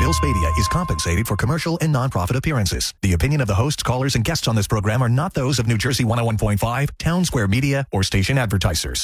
Bill Spadea is compensated for commercial and nonprofit appearances. The opinion of the hosts, callers, and guests on this program are not those of New Jersey 101.5, Town Square Media, or station advertisers.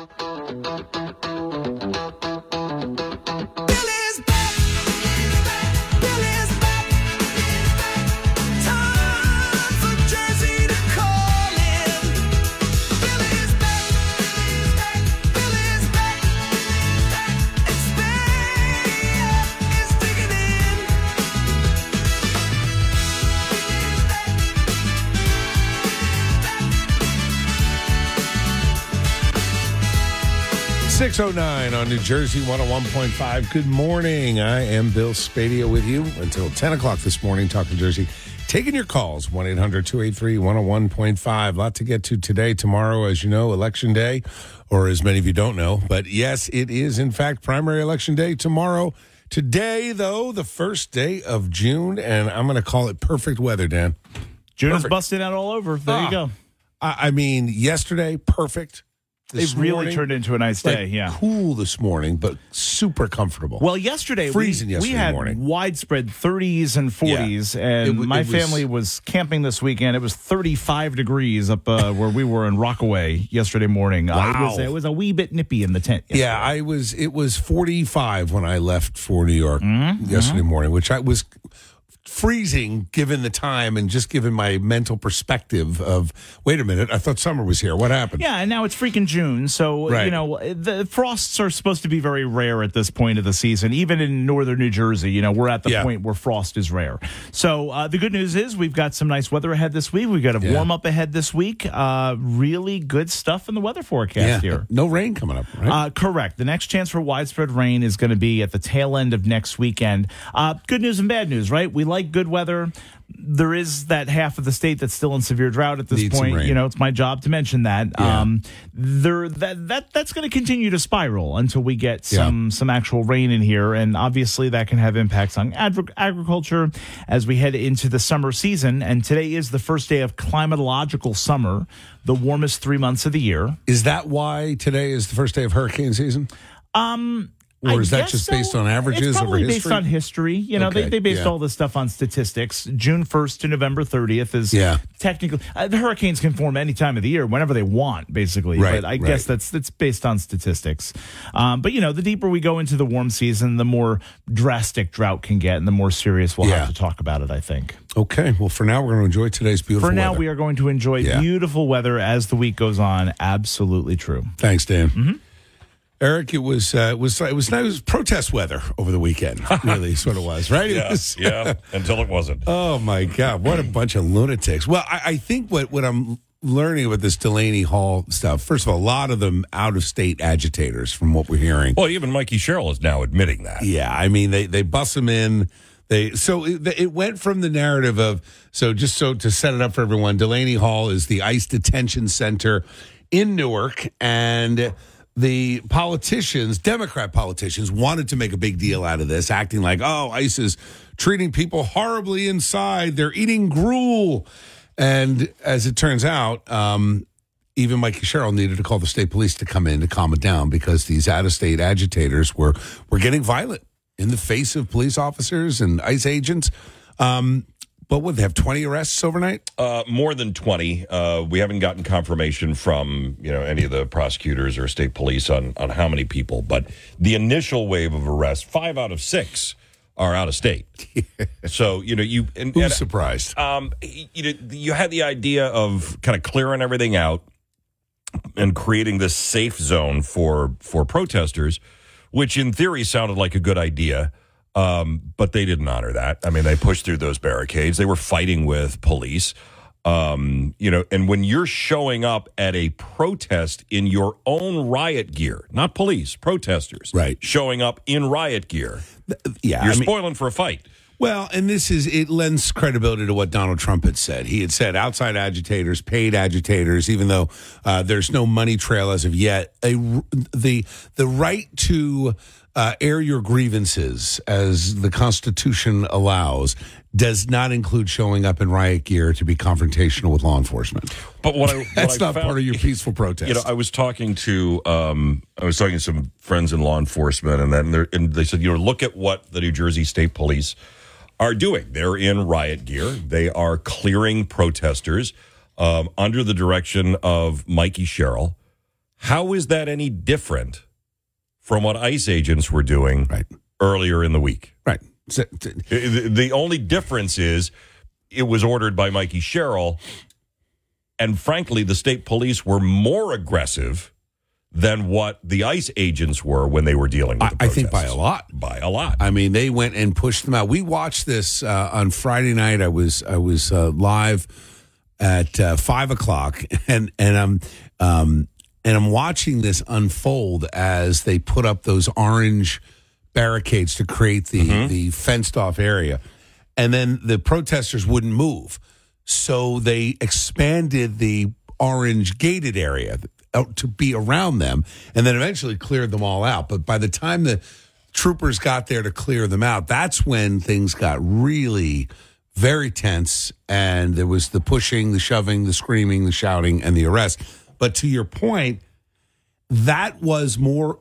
.609 on New Jersey 101.5. Good morning. I am Bill Spadea with you until 10 o'clock this morning, Talking Jersey. Taking your calls, 1-800-283-101.5. A lot to get to today. Tomorrow, as you know, Election Day, or as many of you don't know. But yes, it is, in fact, primary election day tomorrow. Today, though, the first day of June, and I'm going to call it perfect weather, Dan. June is busting out all over. There you go. I mean, yesterday, perfect. It really turned into a nice day, yeah. Cool this morning, but super comfortable. Well, yesterday, freezing we had morning. Widespread 30s and 40s, and my family was camping this weekend. It was 35 degrees up where we were in Rockaway yesterday morning. Wow. It was a wee bit nippy in the tent yesterday. Yeah, it was 45 when I left for New York yesterday morning, which I was freezing given the time and just given my mental perspective of, wait a minute, I thought summer was here. What happened? Yeah, and now it's freaking June. So, right. You know, the frosts are supposed to be very rare at this point of the season. Even in northern New Jersey, you know, we're at the point where frost is rare. So the good news is we've got some nice weather ahead this week. We've got a warm up ahead this week. Really good stuff in the weather forecast here. No rain coming up, right? Correct. The next chance for widespread rain is going to be at the tail end of next weekend. Good news and bad news, right? We like good weather. There is that half of the state that's still in severe drought at this point. You know, it's my job to mention that. Yeah. That's going to continue to spiral until we get some actual rain in here, and obviously that can have impacts on agriculture as we head into the summer season. And today is the first day of climatological summer, the warmest 3 months of the year. Is that why today is the first day of hurricane season? Or is that just based on averages over history? It's probably based on history. You know, they based all this stuff on statistics. June 1st to November 30th is technically the hurricanes can form any time of the year, whenever they want, basically. Right, but I guess that's based on statistics. But, you know, the deeper we go into the warm season, the more drastic drought can get and the more serious we'll have to talk about it, I think. Okay. Well, for now, we're going to enjoy today's beautiful weather. For now, we are going to enjoy beautiful weather as the week goes on. Absolutely true. Thanks, Dan. Eric, it was protest weather over the weekend. Really, sort of was, right? Yeah, until it wasn't. Oh my God, what a bunch of lunatics! Well, I think what I'm learning about this Delaney Hall stuff. First of all, a lot of them out of state agitators, from what we're hearing. Well, even Mikey Sherrill is now admitting that. Yeah, I mean they bus them in. It went from the narrative of to set it up for everyone. Delaney Hall is the ICE detention center in Newark, and the Democrat politicians, wanted to make a big deal out of this, acting like, ICE is treating people horribly inside. They're eating gruel. And as it turns out, even Mikey Sherrill needed to call the state police to come in to calm it down because these out-of-state agitators were getting violent in the face of police officers and ICE agents. But what, they have 20 arrests overnight? More than 20. We haven't gotten confirmation from any of the prosecutors or state police on how many people. But the initial wave of arrests, 5 out of 6 are out of state. So who's surprised? You had the idea of kind of clearing everything out and creating this safe zone for protesters, which in theory sounded like a good idea. But they didn't honor that. I mean, they pushed through those barricades. They were fighting with police. And when you're showing up at a protest in your own riot gear, not police, protesters, right, showing up in riot gear, you're spoiling for a fight. Well, and it lends credibility to what Donald Trump had said. He had said outside agitators, paid agitators, even though there's no money trail as of yet. The right to air your grievances as the Constitution allows does not include showing up in riot gear to be confrontational with law enforcement. But that's not found, part of your peaceful protest. I was talking to some friends in law enforcement, and they said, look at what the New Jersey State Police are doing. They're in riot gear. They are clearing protesters under the direction of Mikey Sherrill. How is that any different from what ICE agents were doing earlier in the week? Right. The only difference is it was ordered by Mikey Sherrill, and frankly, the state police were more aggressive than what the ICE agents were when they were dealing with the protests. I think by a lot. By a lot. I mean, they went and pushed them out. We watched this on Friday night. I was live at 5 o'clock, and I'm watching this unfold as they put up those orange barricades to create the fenced off area. And then the protesters wouldn't move. So they expanded the orange gated area out to be around them and then eventually cleared them all out. But by the time the troopers got there to clear them out, that's when things got really very tense. And there was the pushing, the shoving, the screaming, the shouting, and the arrest. But to your point, that was more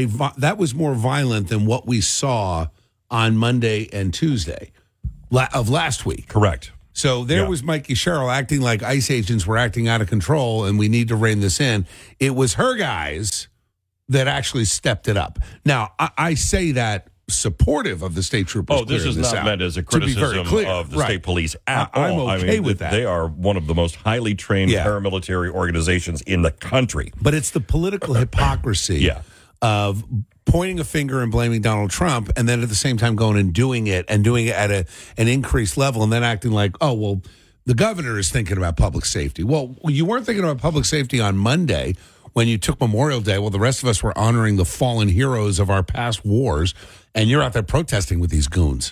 violent than what we saw on Monday and Tuesday of last week. Correct. So there was Mikey Sherrill acting like ICE agents were acting out of control and we need to rein this in. It was her guys that actually stepped it up. Now, I say that supportive of the state troopers. Oh, this is not meant as a criticism of the state police at all. I'm okay with that. They are one of the most highly trained paramilitary organizations in the country. But it's the political hypocrisy of pointing a finger and blaming Donald Trump and then at the same time going and doing it at an increased level and then acting like, oh, well, the governor is thinking about public safety. Well, you weren't thinking about public safety on Monday when you took Memorial Day. Well, the rest of us were honoring the fallen heroes of our past wars, and you're out there protesting with these goons.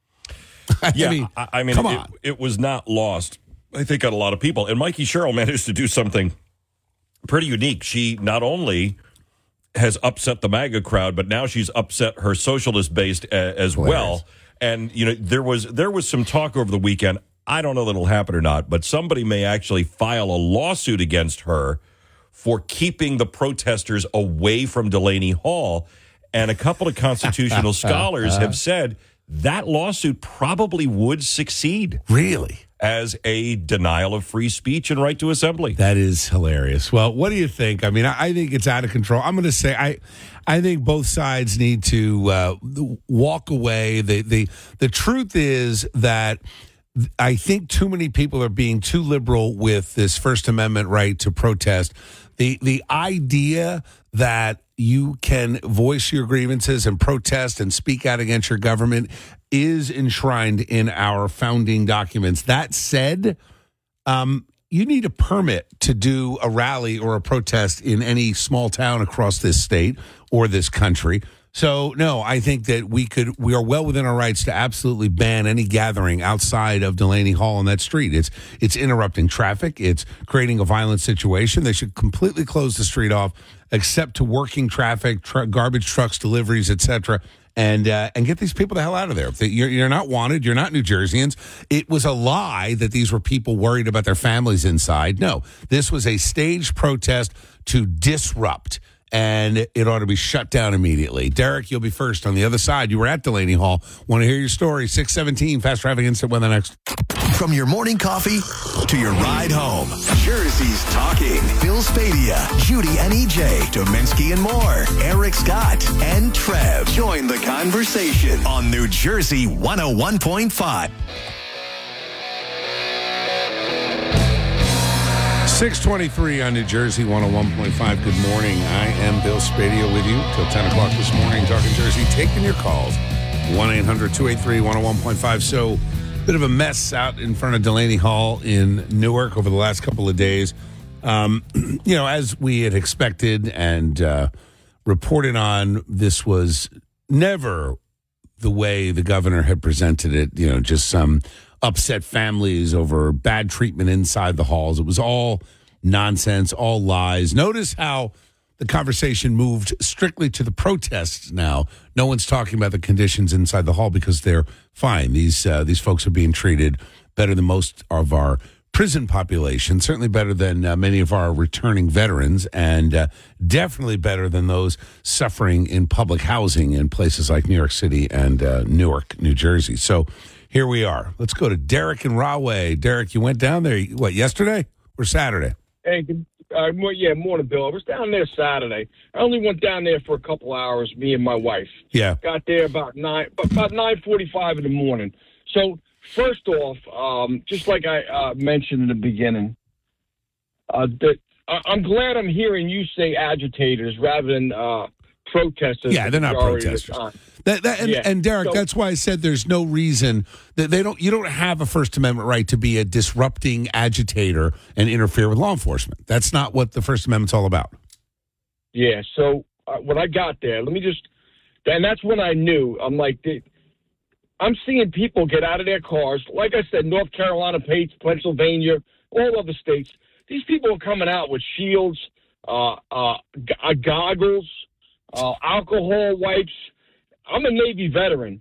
I mean, come on. It was not lost, I think, on a lot of people. And Mikey Sherrill managed to do something pretty unique. She not only has upset the MAGA crowd, but now she's upset her socialist base as well. And there was some talk over the weekend. I don't know that it'll happen or not, but somebody may actually file a lawsuit against her for keeping the protesters away from Delaney Hall. And a couple of constitutional scholars have said that lawsuit probably would succeed. Really? As a denial of free speech and right to assembly. That is hilarious. Well, what do you think? I mean, I think it's out of control. I'm going to say I think both sides need to walk away. The truth is that I think too many people are being too liberal with this First Amendment right to protest. The idea that you can voice your grievances and protest and speak out against your government is enshrined in our founding documents. That said, you need a permit to do a rally or a protest in any small town across this state or this country. So, no, I think that we are well within our rights to absolutely ban any gathering outside of Delaney Hall on that street. It's interrupting traffic. It's creating a violent situation. They should completely close the street off, except to working traffic, garbage trucks, deliveries, etc., and get these people the hell out of there. You're not wanted. You're not New Jerseyans. It was a lie that these were people worried about their families inside. No, this was a staged protest to disrupt, and it ought to be shut down immediately. Derek, you'll be first on the other side. You were at Delaney Hall. Want to hear your story? 617 Fast Traffic Instant Weather next. From your morning coffee to your ride home, Jersey's talking. Bill Spadia, Judy and EJ, Dominski and more, Eric Scott and Trev. Join the conversation on New Jersey 101.5. 623 on New Jersey 101.5. Good morning. I am Bill Spadia with you till 10 o'clock this morning, talking Jersey, taking your calls. 1-800-283-101.5. So, bit of a mess out in front of Delaney Hall in Newark over the last couple of days. As we had expected and reported on, this was never the way the governor had presented it, just some upset families over bad treatment inside the halls. It was all nonsense, all lies. Notice how the conversation moved strictly to the protests now. No one's talking about the conditions inside the hall because they're fine. These folks are being treated better than most of our prison population, certainly better than many of our returning veterans, and definitely better than those suffering in public housing in places like New York City and Newark, New Jersey. So here we are. Let's go to Derek in Rahway. Derek, you went down there, what, yesterday or Saturday? Hey, morning, Bill. I was down there Saturday. I only went down there for a couple hours, me and my wife. Yeah. Got there about 9:45 in the morning. So, first off, just like I mentioned in the beginning, that I'm glad I'm hearing you say agitators rather than protesters. Yeah, they're not protesters. And Derek, that's why I said there's no reason that you don't have a First Amendment right to be a disrupting agitator and interfere with law enforcement. That's not what the First Amendment's all about. Yeah. So when I got there, and that's when I knew. I'm like, I'm seeing people get out of their cars. Like I said, North Carolina, Pennsylvania, all other states. These people are coming out with shields, goggles, alcohol wipes. I'm a Navy veteran.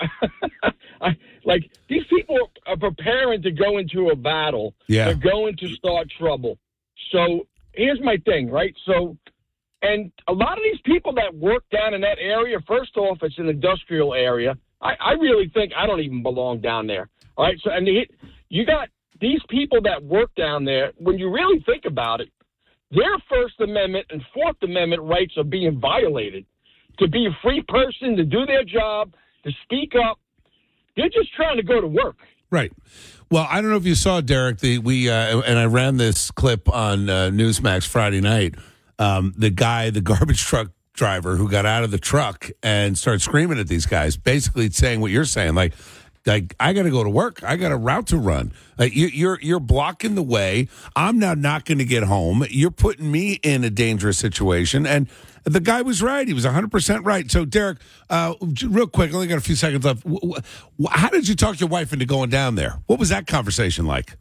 These people are preparing to go into a battle. Yeah. They're going to start trouble. So here's my thing, right? So, and a lot of these people that work down in that area, first off, it's an industrial area. I really think I don't even belong down there. All right. So, and you got these people that work down there. When you really think about it, their First Amendment and Fourth Amendment rights are being violated. To be a free person, to do their job, to speak up. They're just trying to go to work. Right. Well, I don't know if you saw, Derek, and I ran this clip on Newsmax Friday night. The garbage truck driver who got out of the truck and started screaming at these guys, basically saying what you're saying, like I got to go to work. I got a route to run. You're blocking the way. I'm now not going to get home. You're putting me in a dangerous situation. And the guy was right. He was 100% right. So, Derek, real quick, I only got a few seconds left. How did you talk your wife into going down there? What was that conversation like?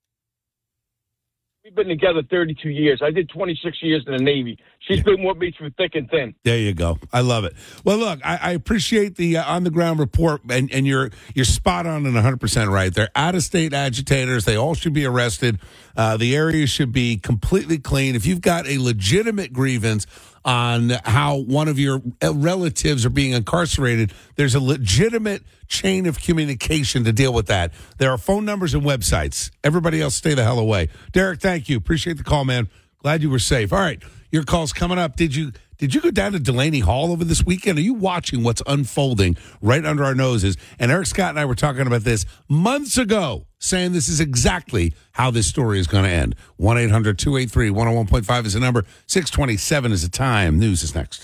We've been together 32 years. I did 26 years in the Navy. She's been with me through thick and thin. There you go. I love it. Well, look, I appreciate the on-the-ground report, and you're spot on and 100% right. They're out-of-state agitators. They all should be arrested. The area should be completely clean. If you've got a legitimate grievance on how one of your relatives are being incarcerated, there's a legitimate chain of communication to deal with that. There are phone numbers and websites. Everybody else stay the hell away. Derek, thank you. Appreciate the call, man. Glad you were safe. All right, your call's coming up. Did you go down to Delaney Hall over this weekend? Are you watching what's unfolding right under our noses? And Eric Scott and I were talking about this months ago, saying this is exactly how this story is going to end. 1-800-283-101.5 is the number. 6:27 is the time. News is next.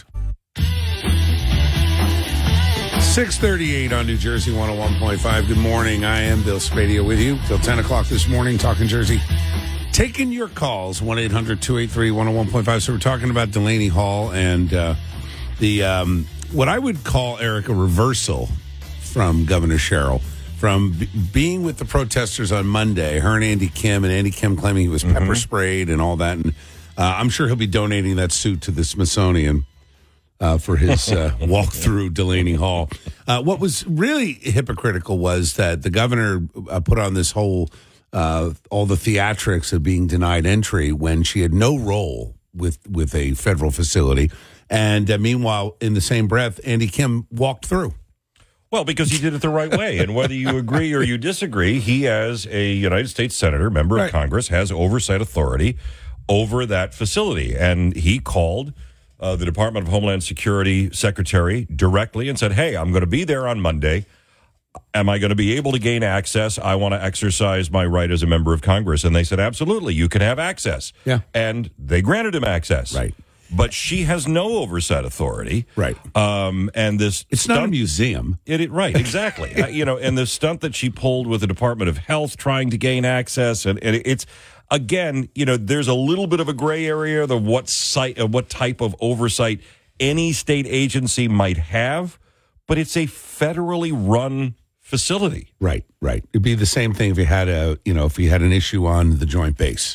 6:38 on New Jersey 101.5. Good morning. I am Bill Spadia with you till 10 o'clock this morning, talking Jersey. Taking your calls, 1-800-283-101.5. So we're talking about Delaney Hall and what I would call, Eric, a reversal from Governor Sherrill. From being with the protesters on Monday, her and Andy Kim claiming he was pepper sprayed and all that. And I'm sure he'll be donating that suit to the Smithsonian for his walk through Delaney Hall. What was really hypocritical was that the governor put on this whole all the theatrics of being denied entry when she had no role with a federal facility. And meanwhile, in the same breath, Andy Kim walked through. Well, because he did it the right way. And whether you agree or you disagree, he, as a United States Senator, member of Congress, has oversight authority over that facility. And he called the Department of Homeland Security secretary directly and said, hey, I'm going to be there on Monday. Am I going to be able to gain access? I want to exercise my right as a member of Congress. And they said, absolutely, you can have access. Yeah. And they granted him access. Right. But she has no oversight authority. Right. And this It's not a museum. Right, exactly. And the stunt that she pulled with the Department of Health trying to gain access, and it's, again, there's a little bit of a gray area of what type of oversight any state agency might have, but it's a federally run facility. Right. It'd be the same thing if you had an issue on the Joint Base.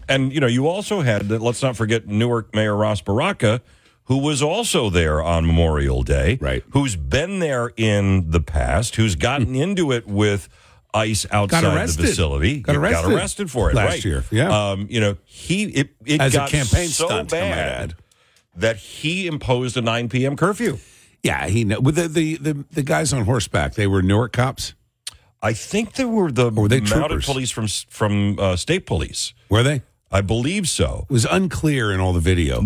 And, you also had, let's not forget, Newark Mayor Ras Baraka, who was also there on Memorial Day, right? Who's been there in the past, who's gotten into it with ICE outside the facility. Got arrested for it last year. Yeah. It as got a campaign so stunt, bad that he imposed a 9 p.m. curfew. Yeah, with the guys on horseback, they were Newark cops. I think they were the mounted troopers? Police from state police. Were they? I believe so. It was unclear in all the video.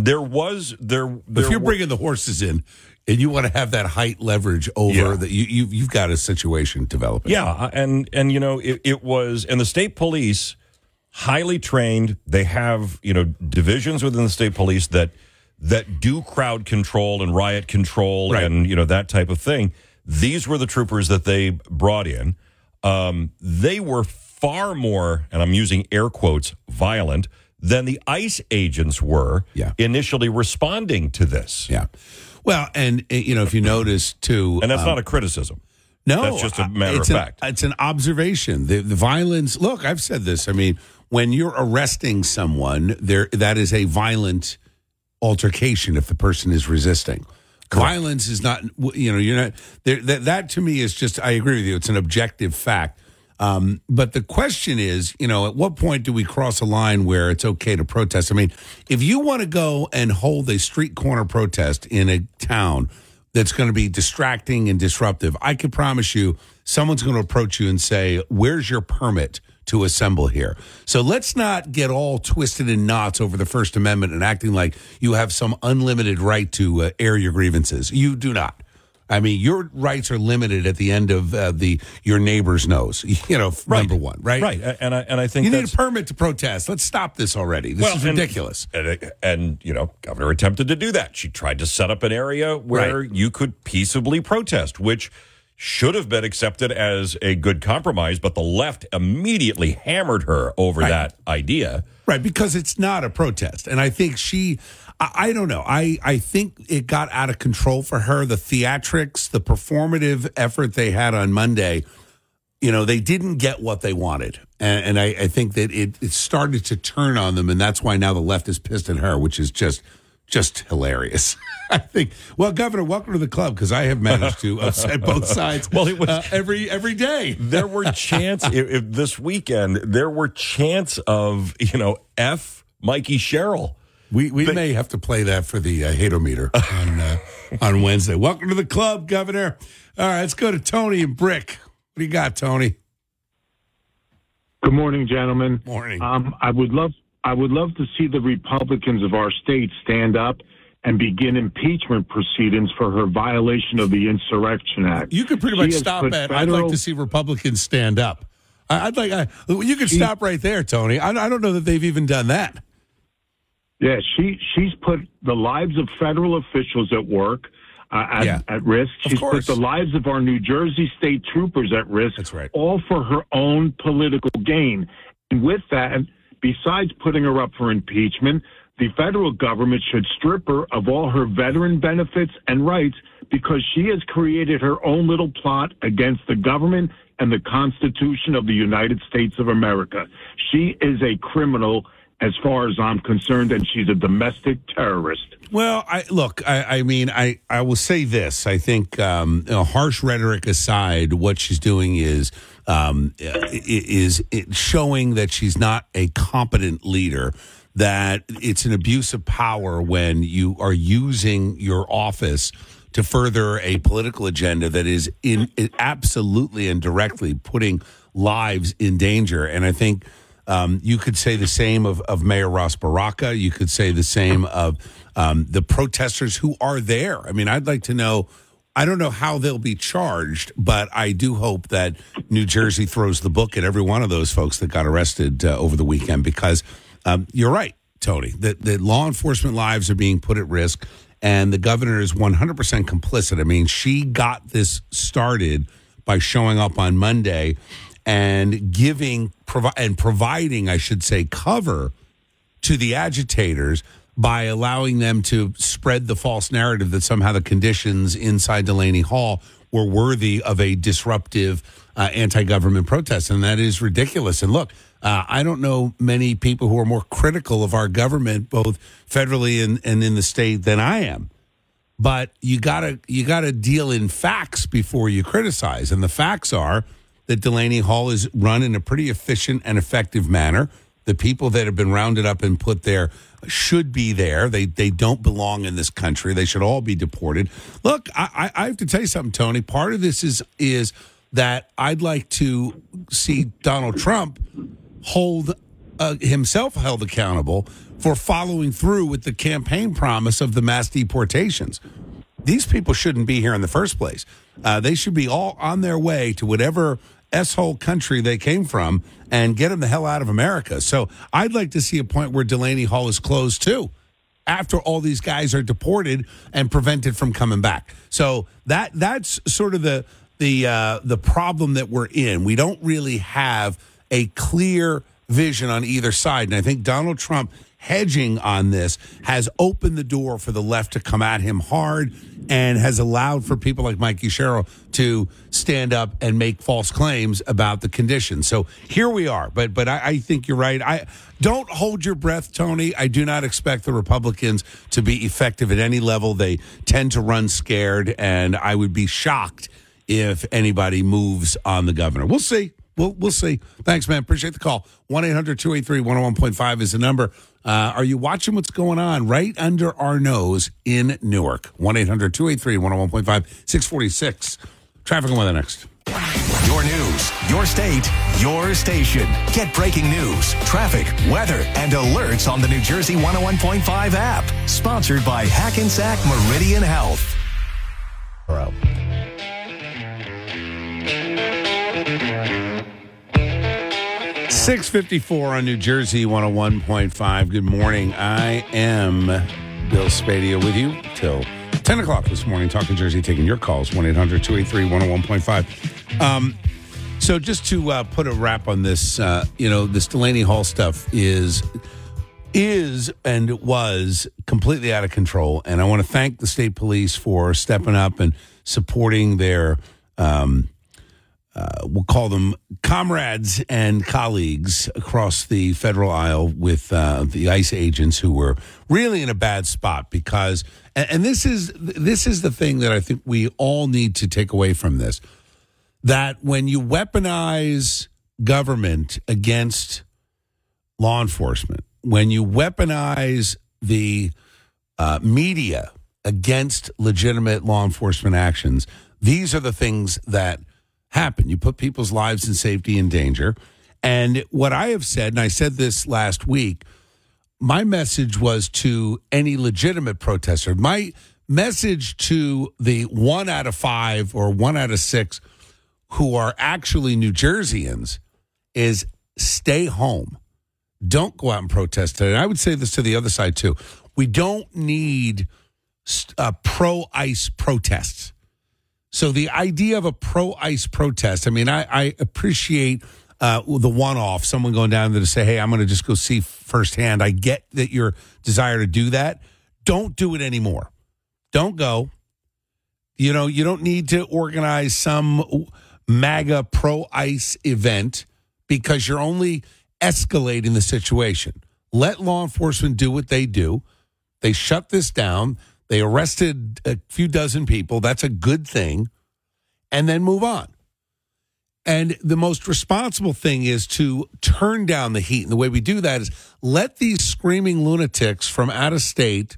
If you're bringing the horses in and you want to have that height leverage over that, you've got a situation developing. Yeah, and it was, and the state police, highly trained. They have divisions within the state police that do crowd control and riot control, right, and that type of thing. These were the troopers that they brought in. They were far more, and I'm using air quotes, violent than the ICE agents were initially responding to this. Yeah. Well, and, if you notice, too... And that's not a criticism. No. That's just a matter of fact. It's an observation. The violence... Look, I've said this. I mean, when you're arresting someone, that is a violent altercation if the person is resisting. Correct. Violence is not... you're not... That, to me, is just... I agree with you. It's an objective fact. But the question is, at what point do we cross a line where it's okay to protest? I mean, if you want to go and hold a street corner protest in a town that's going to be distracting and disruptive, I can promise you someone's going to approach you and say, where's your permit to assemble here? So let's not get all twisted in knots over the First Amendment and acting like you have some unlimited right to air your grievances. You do not. I mean, your rights are limited at the end of your neighbor's nose. Number one, right? Right, and I think you need a permit to protest. Let's stop this already. This is ridiculous. And Governor attempted to do that. She tried to set up an area where you could peaceably protest, which should have been accepted as a good compromise, but the left immediately hammered her over that idea. Right, because it's not a protest, and I think I don't know. I think it got out of control for her. The theatrics, the performative effort they had on Monday, they didn't get what they wanted. And I think that it started to turn on them, and that's why now the left is pissed at her, which is just hilarious. I think, well, Governor, welcome to the club, because I have managed to upset both sides it was, every day. There were chants if this weekend, there were chants of, F Mikey Sherrill. We may have to play that for the hate-o-meter on Wednesday. Welcome to the club, Governor. All right, let's go to Tony and Brick. What do you got, Tony? Good morning, gentlemen. Morning. I would love to see the Republicans of our state stand up and begin impeachment proceedings for her violation of the Insurrection Act. You could pretty much stop at, I'd like to see Republicans stand up. You could stop right there, Tony. I don't know that they've even done that. Yeah, she's put the lives of federal officials at work at risk. She's put the lives of our New Jersey state troopers at risk. That's right. All for her own political gain. And with that, besides putting her up for impeachment, the federal government should strip her of all her veteran benefits and rights because she has created her own little plot against the government and the Constitution of the United States of America. She is a criminal as far as I'm concerned, and she's a domestic terrorist. Well, I will say this. I think, harsh rhetoric aside, what she's doing is showing that she's not a competent leader, that it's an abuse of power when you are using your office to further a political agenda that is absolutely and directly putting lives in danger. And I think you could say the same of Mayor Ras Baraka. You could say the same of the protesters who are there. I mean, I'd like to know, I don't know how they'll be charged, but I do hope that New Jersey throws the book at every one of those folks that got arrested over the weekend, because you're right, Tony, that law enforcement lives are being put at risk, and the governor is 100% complicit. I mean, she got this started by showing up on Monday and providing, I should say, cover to the agitators by allowing them to spread the false narrative that somehow the conditions inside Delaney Hall were worthy of a disruptive anti-government protests, and that is ridiculous. And look, I don't know many people who are more critical of our government, both federally and in the state, than I am. But you gotta deal in facts before you criticize, and the facts are that Delaney Hall is run in a pretty efficient and effective manner. The people that have been rounded up and put there should be there. They don't belong in this country. They should all be deported. Look, I have to tell you something, Tony. Part of this is that I'd like to see Donald Trump hold himself held accountable for following through with the campaign promise of the mass deportations. These people shouldn't be here in the first place. They should be all on their way to whatever S-hole country they came from and get them the hell out of America. So I'd like to see a point where Delaney Hall is closed too, after all these guys are deported and prevented from coming back. So that's sort of the problem that we're in. We don't really have a clear vision on either side. And I think Donald Trump hedging on this has opened the door for the left to come at him hard and has allowed for people like Mikey Sherrill to stand up and make false claims about the conditions. So here we are. But I think you're right. I don't hold your breath, Tony. I do not expect the Republicans to be effective at any level. They tend to run scared, and I would be shocked if anybody moves on the governor. We'll see. We'll see. Thanks, man. Appreciate the call. 1-800-283-101.5 is the number. Are you watching what's going on right under our nose in Newark? 1-800-283-101.5, 646. Traffic and weather next. Your news, your state, your station. Get breaking news, traffic, weather, and alerts on the New Jersey 101.5 app. Sponsored by Hackensack Meridian Health. 6:54 on New Jersey 101.5. Good morning. I am Bill Spadia with you till 10 o'clock this morning, Talking Jersey, taking your calls, 1-800-283-101.5. So just to put a wrap on this, this Delaney Hall stuff is and was completely out of control. And I want to thank the state police for stepping up and supporting their we'll call them comrades and colleagues across the federal aisle with the ICE agents who were really in a bad spot because, and this is the thing that I think we all need to take away from this, that when you weaponize government against law enforcement, when you weaponize the media against legitimate law enforcement actions, these are the things that happen. You put people's lives and safety in danger. And what I have said, and I said this last week, my message was to any legitimate protester. My message to the 1 out of 5 or 1 out of 6 who are actually New Jerseyans is stay home. Don't go out and protest today. And I would say this to the other side too. We don't need pro-ICE protests. So the idea of a pro-ICE protest, I mean, I appreciate the one-off, someone going down there to say, hey, I'm going to just go see firsthand. I get that your desire to do that. Don't do it anymore. Don't go. You don't need to organize some MAGA pro-ICE event because you're only escalating the situation. Let law enforcement do what they do. They shut this down. They arrested a few dozen people. That's a good thing. And then move on. And the most responsible thing is to turn down the heat. And the way we do that is let these screaming lunatics from out of state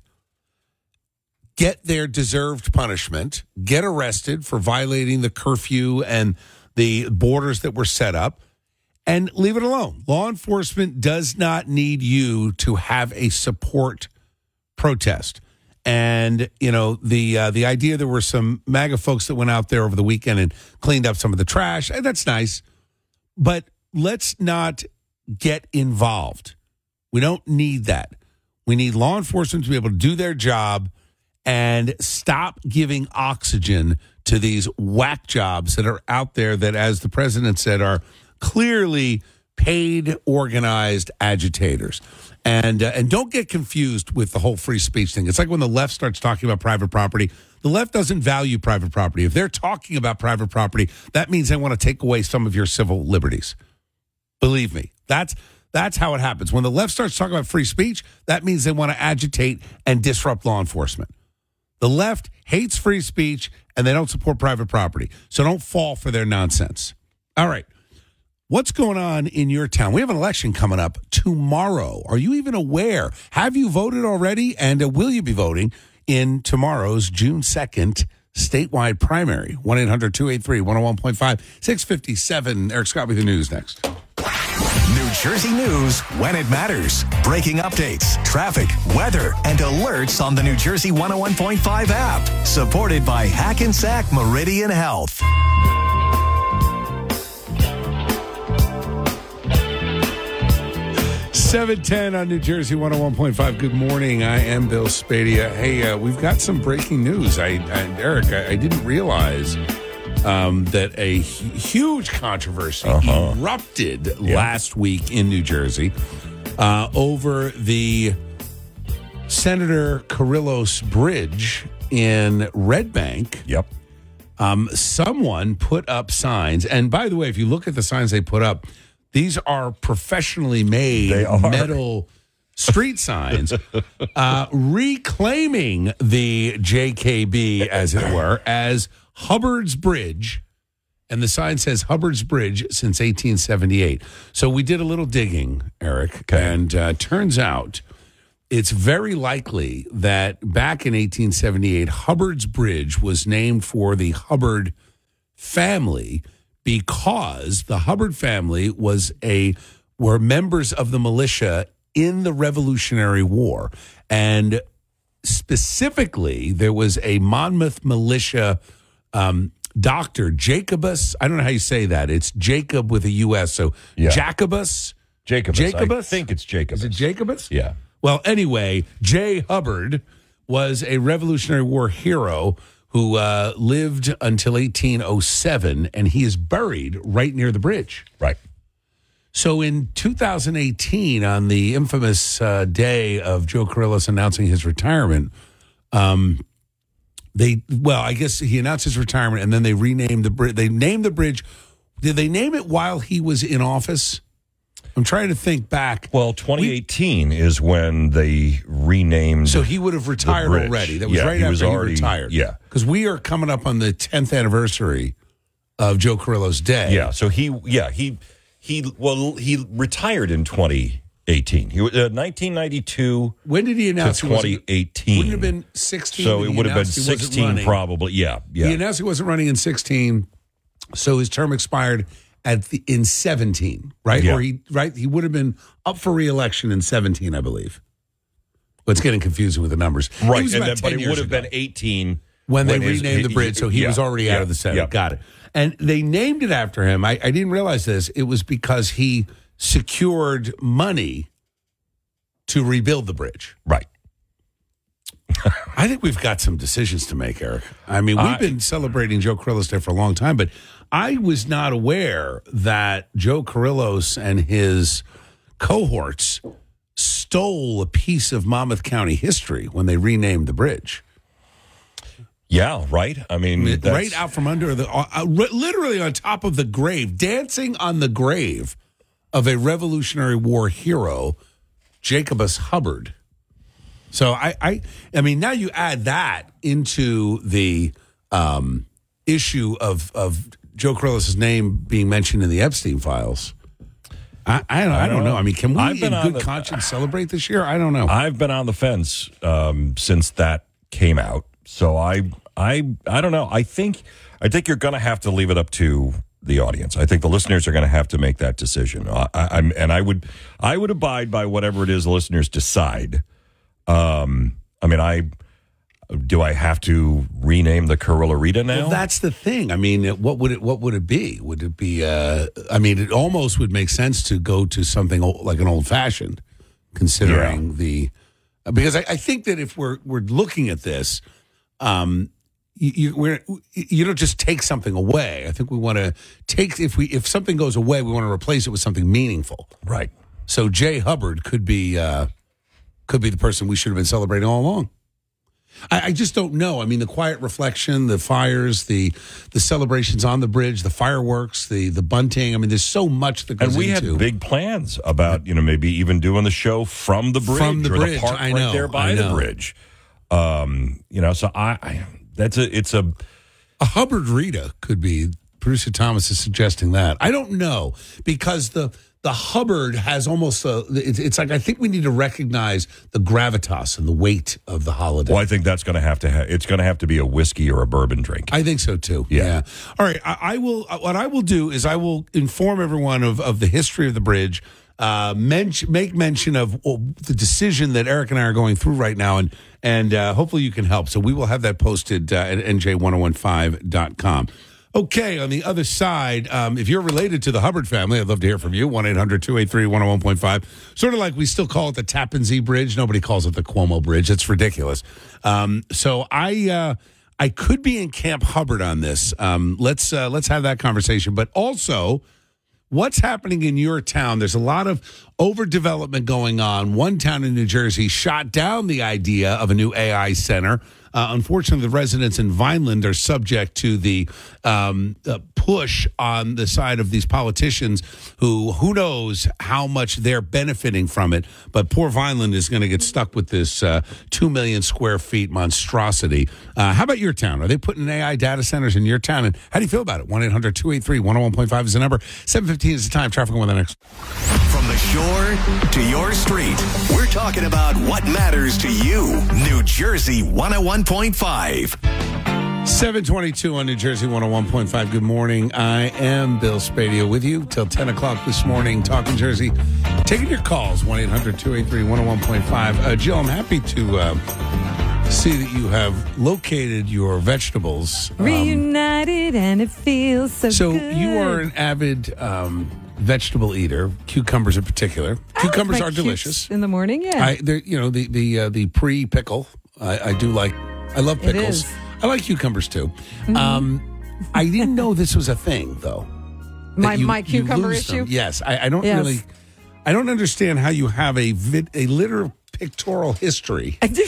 get their deserved punishment, get arrested for violating the curfew and the borders that were set up, and leave it alone. Law enforcement does not need you to have a support protest. And, the idea there were some MAGA folks that went out there over the weekend and cleaned up some of the trash, and that's nice. But let's not get involved. We don't need that. We need law enforcement to be able to do their job and stop giving oxygen to these whack jobs that are out there that, as the president said, are clearly paid, organized agitators. And don't get confused with the whole free speech thing. It's like when the left starts talking about private property. The left doesn't value private property. If they're talking about private property, that means they want to take away some of your civil liberties. Believe me, that's how it happens. When the left starts talking about free speech, that means they want to agitate and disrupt law enforcement. The left hates free speech, and they don't support private property. So don't fall for their nonsense. All right. What's going on in your town? We have an election coming up tomorrow. Are you even aware? Have you voted already? And will you be voting in tomorrow's June 2nd statewide primary? 1-800-283-101.5, 657. Eric Scott with the news next. New Jersey news when it matters. Breaking updates, traffic, weather, and alerts on the New Jersey 101.5 app. Supported by Hackensack Meridian Health. 7:10 on New Jersey 101.5. Good morning. I am Bill Spadia. Hey, we've got some breaking news. Eric, I didn't realize that a huge controversy erupted last week in New Jersey over the Senator Carrillos Bridge in Red Bank. Yep. Someone put up signs, and by the way, if you look at the signs they put up, these are professionally made metal street signs reclaiming the JKB, as it were, as Hubbard's Bridge. And the sign says Hubbard's Bridge since 1878. So we did a little digging, Eric, and turns out it's very likely that back in 1878, Hubbard's Bridge was named for the Hubbard family, because the Hubbard family were members of the militia in the Revolutionary War. And specifically, there was a Monmouth militia Dr. Jacobus. I don't know how you say that. It's Jacob with a U.S., so Jacobus? Jacobus. I think it's Jacobus. Is it Jacobus? Yeah. Well, anyway, J. Hubbard was a Revolutionary War hero who lived until 1807, and he is buried right near the bridge. Right. So in 2018, on the infamous day of Joe Carrillos announcing his retirement, I guess he announced his retirement, and then they renamed the bridge. They named the bridge. Did they name it while he was in office? I'm trying to think back. Well, 2018 is when they renamed. So he would have retired already. That was right after he retired. Yeah. Because we are coming up on the 10th anniversary of Joe Carrillos' day. Yeah. So he retired in 2018. He was 1992. When did he announce to 2018? Wouldn't have been 16. So it would have been 16 probably. Yeah. He announced he wasn't running in 16. So his term expired in 17, right? Yeah. Or he would have been up for re-election in 17, I believe. But it's getting confusing with the numbers. Right, but it would have been 18 when they renamed the bridge, so he was already out of the Senate. Yeah. Got it. And they named it after him. I didn't realize this. It was because he secured money to rebuild the bridge. Right. I think we've got some decisions to make, Eric. I mean, we've been celebrating Joe Carrillos Day for a long time, but I was not aware that Joe Carrillos and his cohorts stole a piece of Monmouth County history when they renamed the bridge. Yeah, right. I mean, right out from under literally on top of the grave, dancing on the grave of a Revolutionary War hero, Jacobus Hubbard. So I mean, now you add that into the issue of Joe Carrillos' name being mentioned in the Epstein files. I don't know. I mean, can we in good conscience celebrate this year? I don't know. I've been on the fence since that came out. So I don't know. I think you're going to have to leave it up to the audience. I think the listeners are going to have to make that decision. I would abide by whatever it is the listeners decide. Do I have to rename the Carrillo-Rita now? Well, that's the thing. I mean, what would it be? Would it be? It almost would make sense to go to something like an old fashioned, considering because I think that if we're looking at this, you don't just take something away. I think we want to take if something goes away, we want to replace it with something meaningful. Right. So Jay Hubbard could be the person we should have been celebrating all along. I just don't know. I mean, the quiet reflection, the fires, the celebrations on the bridge, the fireworks, the bunting. I mean, there's so much that goes into. And we had big plans about, maybe even doing the show from the bridge. From the or bridge. the park I right know, there by I the know. bridge. So it's a A Hubbard Rita could be. Producer Thomas is suggesting that. I don't know, because the Hubbard has almost it's like, I think we need to recognize the gravitas and the weight of the holiday. Well, I think that's going to have to it's going to have to be a whiskey or a bourbon drink. I think so too. Yeah. All right. I will. What I will do is I will inform everyone of the history of the bridge. Make mention of the decision that Eric and I are going through right now, and hopefully you can help. So we will have that posted at nj1015.com. Okay, on the other side, if you're related to the Hubbard family, I'd love to hear from you. 1-800-283-101.5. Sort of like we still call it the Tappan Zee Bridge. Nobody calls it the Cuomo Bridge. It's ridiculous. So I could be in Camp Hubbard on this. Let's have that conversation. But also, what's happening in your town? There's a lot of overdevelopment going on. One town in New Jersey shot down the idea of a new AI center. Unfortunately, the residents in Vineland are subject to the push on the side of these politicians who knows how much they're benefiting from it. But poor Vineland is going to get stuck with this 2 million square feet monstrosity. How about your town? Are they putting AI data centers in your town? And how do you feel about it? 1-800-283-101.5 is the number. 7:15 is the time. Traffic on the next. From the shore to your street, we're talking about what matters to you. New Jersey 101.5. 7:22 on New Jersey 101.5. Good morning. I am Bill Spadia with you till 10 o'clock this morning, talking Jersey. Taking your calls, 1-800-283-101.5. Jill, I'm happy to see that you have located your vegetables. Reunited, and it feels so good. So you are an avid vegetable eater, cucumbers in particular. Cucumbers are delicious. In the morning, yeah. The pre-pickle. I do like. I love pickles. It is. I like cucumbers too. I didn't know this was a thing, though. My cucumber lose issue. them. Yes, I don't Yes. really. I don't understand how you have a literal pictorial history I do.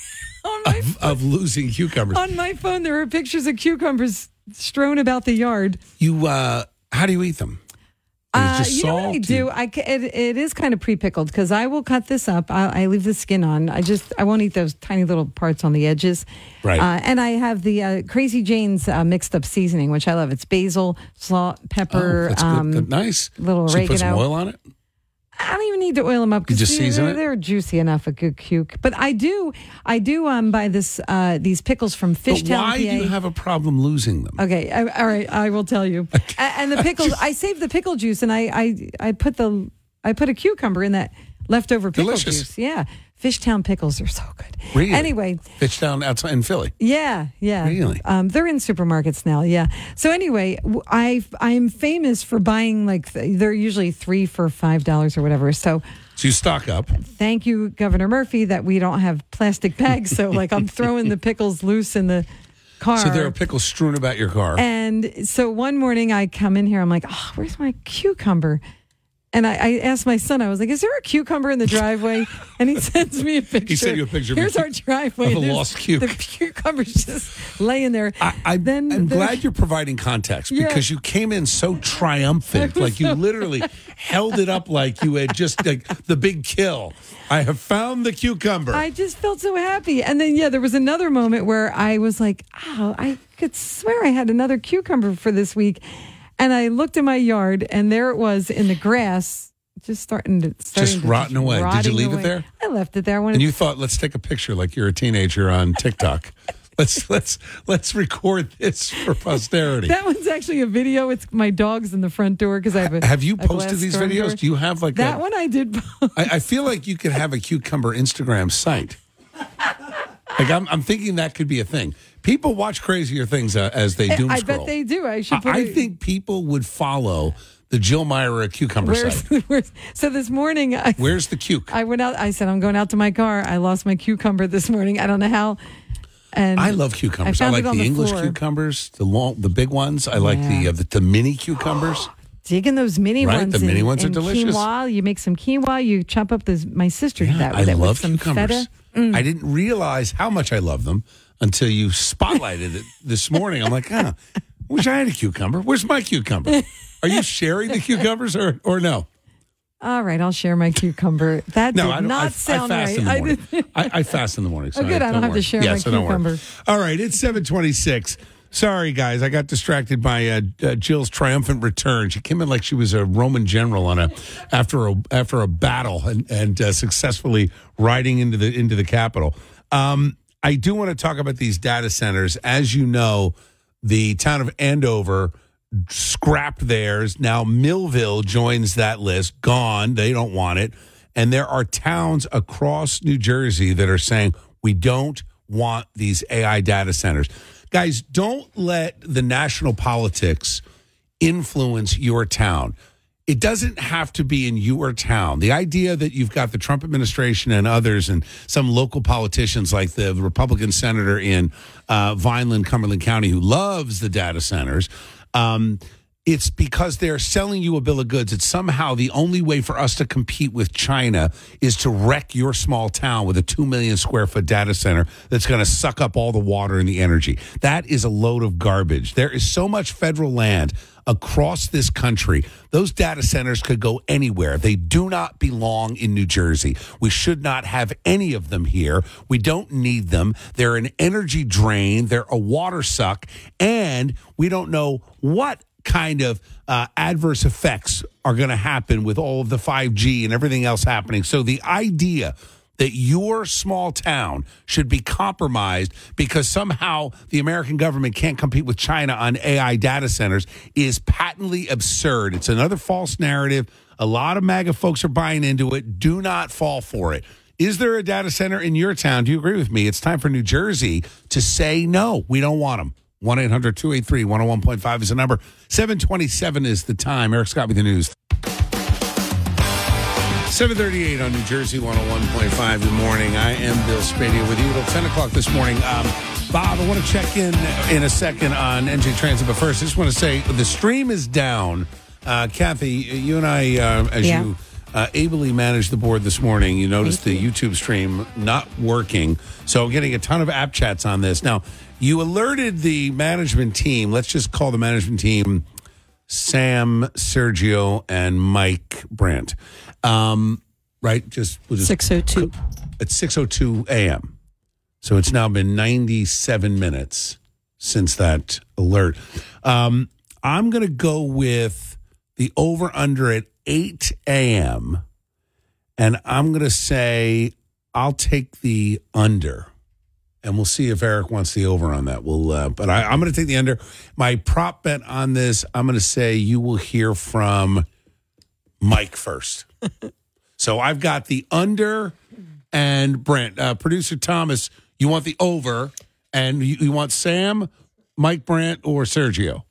of losing cucumbers. On my phone, there are pictures of cucumbers strewn about the yard. How do you eat them? Is it just You know what I salt? do? It is kind of pre-pickled because I will cut this up. I leave the skin on. I won't eat those tiny little parts on the edges. Right. And I have the Crazy Jane's mixed up seasoning, which I love. It's basil, salt, pepper. That's good. Nice. Little So you put some oregano. oil on it? I don't even need to oil them up. You just season it? They're juicy enough, a good cuke. But I do buy these pickles from But Fishtown, why do PA. you have a problem losing them? Okay, all right, I will tell you. And the pickles, I save the pickle juice, and I put a cucumber in that leftover pickle Delicious. juice. Yeah, Fishtown pickles are so good. Really? Anyway, Fishtown outside in Philly. yeah. Really? They're in supermarkets now. Yeah. So anyway, I'm famous for buying they're usually 3 for $5 or whatever. So you stock up. thank you, Governor Murphy, that we don't have plastic bags. So I'm throwing the pickles loose in the car. So there are pickles strewn about your car. And so one morning I come in here, I'm like, oh, where's my cucumber? And I asked my son, I was like, is there a cucumber in the driveway? And he sends me a picture. He sent you a picture of Here's a our driveway. of a There's lost cuke. The cucumber's just laying there. I'm glad you're providing context because you came in so triumphant. Like you literally held it up like you had just the big kill. I have found the cucumber. I just felt so happy. And then, there was another moment where I was like, oh, I could swear I had another cucumber for this week. And I looked in my yard, and there it was in the grass, just starting to rotting away. Did you leave it away. there? I left it there. And you thought, let's take a picture like you're a teenager on TikTok. let's record this for posterity. That one's actually a video. It's my dog's in the front door because I have Have you a posted glass these storm videos? door. Do you have that one? I did. I feel like you could have a cucumber Instagram site. I'm thinking that could be a thing. People watch crazier things as they doom I scroll. bet they do. I should. I think people would follow the Jill Myra cucumber site. So this morning, Where's the cuke? I went out. I said, I'm going out to my car. I lost my cucumber this morning. I don't know how. And I love cucumbers. I found like it on the English floor. cucumbers, the big ones. I like the mini cucumbers. Digging those mini Right, ones. the mini ones are and delicious. Quinoa. You make some quinoa. You chop up my sister did that with I it love with some cucumbers. feta. I didn't realize how much I love them until you spotlighted it this morning. I'm like, I wish I had a cucumber. Where's my cucumber? Are you sharing the cucumbers or no? All right, I'll share my cucumber. That did not sound I fast right. in the morning. I fast in the morning. So Oh, good. I don't have to share my cucumber. All right, it's 7:26. Sorry, guys, I got distracted by Jill's triumphant return. She came in like she was a Roman general after a battle and successfully riding into the Capitol. I do want to talk about these data centers. As you know, the town of Andover scrapped theirs. Now Millville joins that list. Gone. They don't want it. And there are towns across New Jersey that are saying, we don't want these AI data centers. Guys, don't let the national politics influence your town. It doesn't have to be in your town. The idea that you've got the Trump administration and others and some local politicians like the Republican senator in Vineland, Cumberland County, who loves the data centers, it's because they're selling you a bill of goods. It's somehow the only way for us to compete with China is to wreck your small town with a 2 million square foot data center that's going to suck up all the water and the energy. That is a load of garbage. There is so much federal land across this country. Those data centers could go anywhere. They do not belong in New Jersey. We should not have any of them here. We don't need them. They're an energy drain. They're a water suck. And we don't know what kind of adverse effects are going to happen with all of the 5G and everything else happening. So the idea that your small town should be compromised because somehow the American government can't compete with China on AI data centers is patently absurd. It's another false narrative. A lot of MAGA folks are buying into it. Do not fall for it. Is there a data center in your town? Do you agree with me? It's time for New Jersey to say no, we don't want them. 1-800-283-101.5 is the number. 7:27 is the time. Eric Scott with the news. 7:38 on New Jersey 101.5. Good morning. I am Bill Spadia with you until 10 o'clock this morning. Bob, I want to check in a second on NJ Transit, but first, I just want to say the stream is down. Kathy, you and I, you ably managed the board this morning, you noticed the YouTube stream not working. So getting a ton of app chats on this. Now, you alerted the management team. Let's just call the management team Sam, Sergio, and Mike Brandt. Right? Just 6:02. It's 6:02 a.m. So it's now been 97 minutes since that alert. I'm going to go with the over-under at 8 a.m., and I'm going to say I'll take the under. And we'll see if Eric wants the over on that. But I'm going to take the under. My prop bet on this, I'm going to say you will hear from Mike first. So I've got the under and Brent. Producer Thomas, you want the over, and you want Sam, Mike Brandt, or Sergio?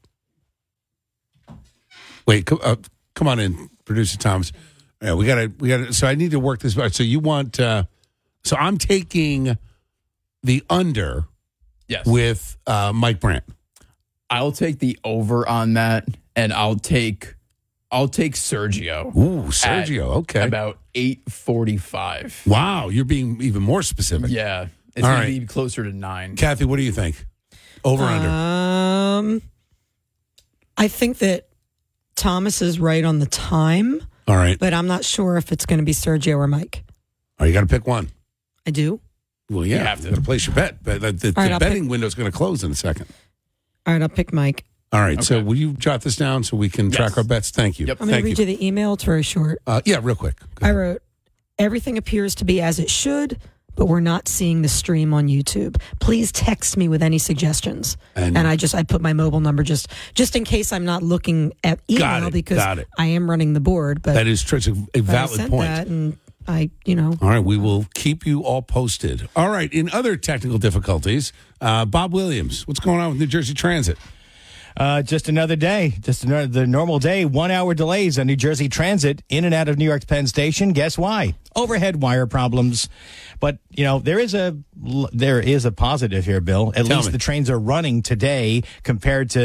Wait, come on in, Producer Thomas. Yeah, we got. So I need to work this out. So you want? So I'm taking the under, yes, with Mike Brandt. I'll take the over on that, and I'll take Sergio. Ooh, Sergio. Okay, about 8:45. Wow, you're being even more specific. Yeah, it's going to be closer to 9. Kathy, what do you think? Over under. I think that Thomas is right on the time. All right, but I'm not sure if it's going to be Sergio or Mike. All right, you got to pick one. I do. Well, yeah, you have to place your bet. But the betting window is going to close in a second. All right, I'll pick Mike. All right, so will you jot this down so we can track our bets? Thank you. Yep. I'm going to read you the email. It's very short. Yeah, real quick. I wrote, everything appears to be as it should, but we're not seeing the stream on YouTube. Please text me with any suggestions. And I put my mobile number just in case I'm not looking at email because I am running the board. But that is a valid point. That and All right, we will keep you all posted. All right, in other technical difficulties, Bob Williams, what's going on with New Jersey Transit? Just another day, the normal day. 1 hour delays on New Jersey Transit in and out of New York's Penn Station. Guess why? Overhead wire problems. But there is a positive here, Bill. At least the trains are running today compared to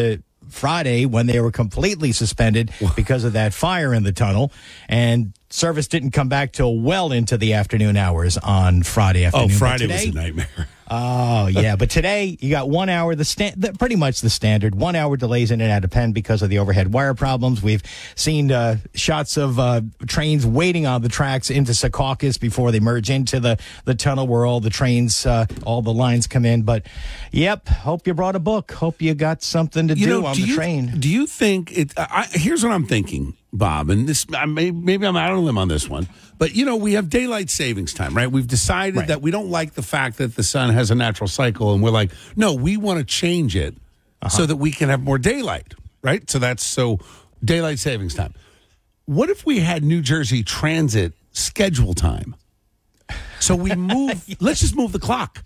Friday when they were completely suspended because of that fire in the tunnel. And service didn't come back till well into the afternoon hours on Friday afternoon. Oh, Friday was a nightmare. Oh, yeah. But today, you got 1 hour, pretty much the standard, 1 hour delays in and out of Penn because of the overhead wire problems. We've seen shots of trains waiting on the tracks into Secaucus before they merge into the tunnel where all the trains, all the lines come in. But, yep, hope you brought a book. Hope you got something to do on the train. Do you think here's what I'm thinking, Bob, and this maybe I'm out on a limb on this one, but we have daylight savings time, right? We've decided that we don't like the fact that the sun has a natural cycle, and we're like, no, we want to change it so that we can have more daylight, right? So daylight savings time. What if we had New Jersey Transit schedule time? So we move. Let's just move the clock.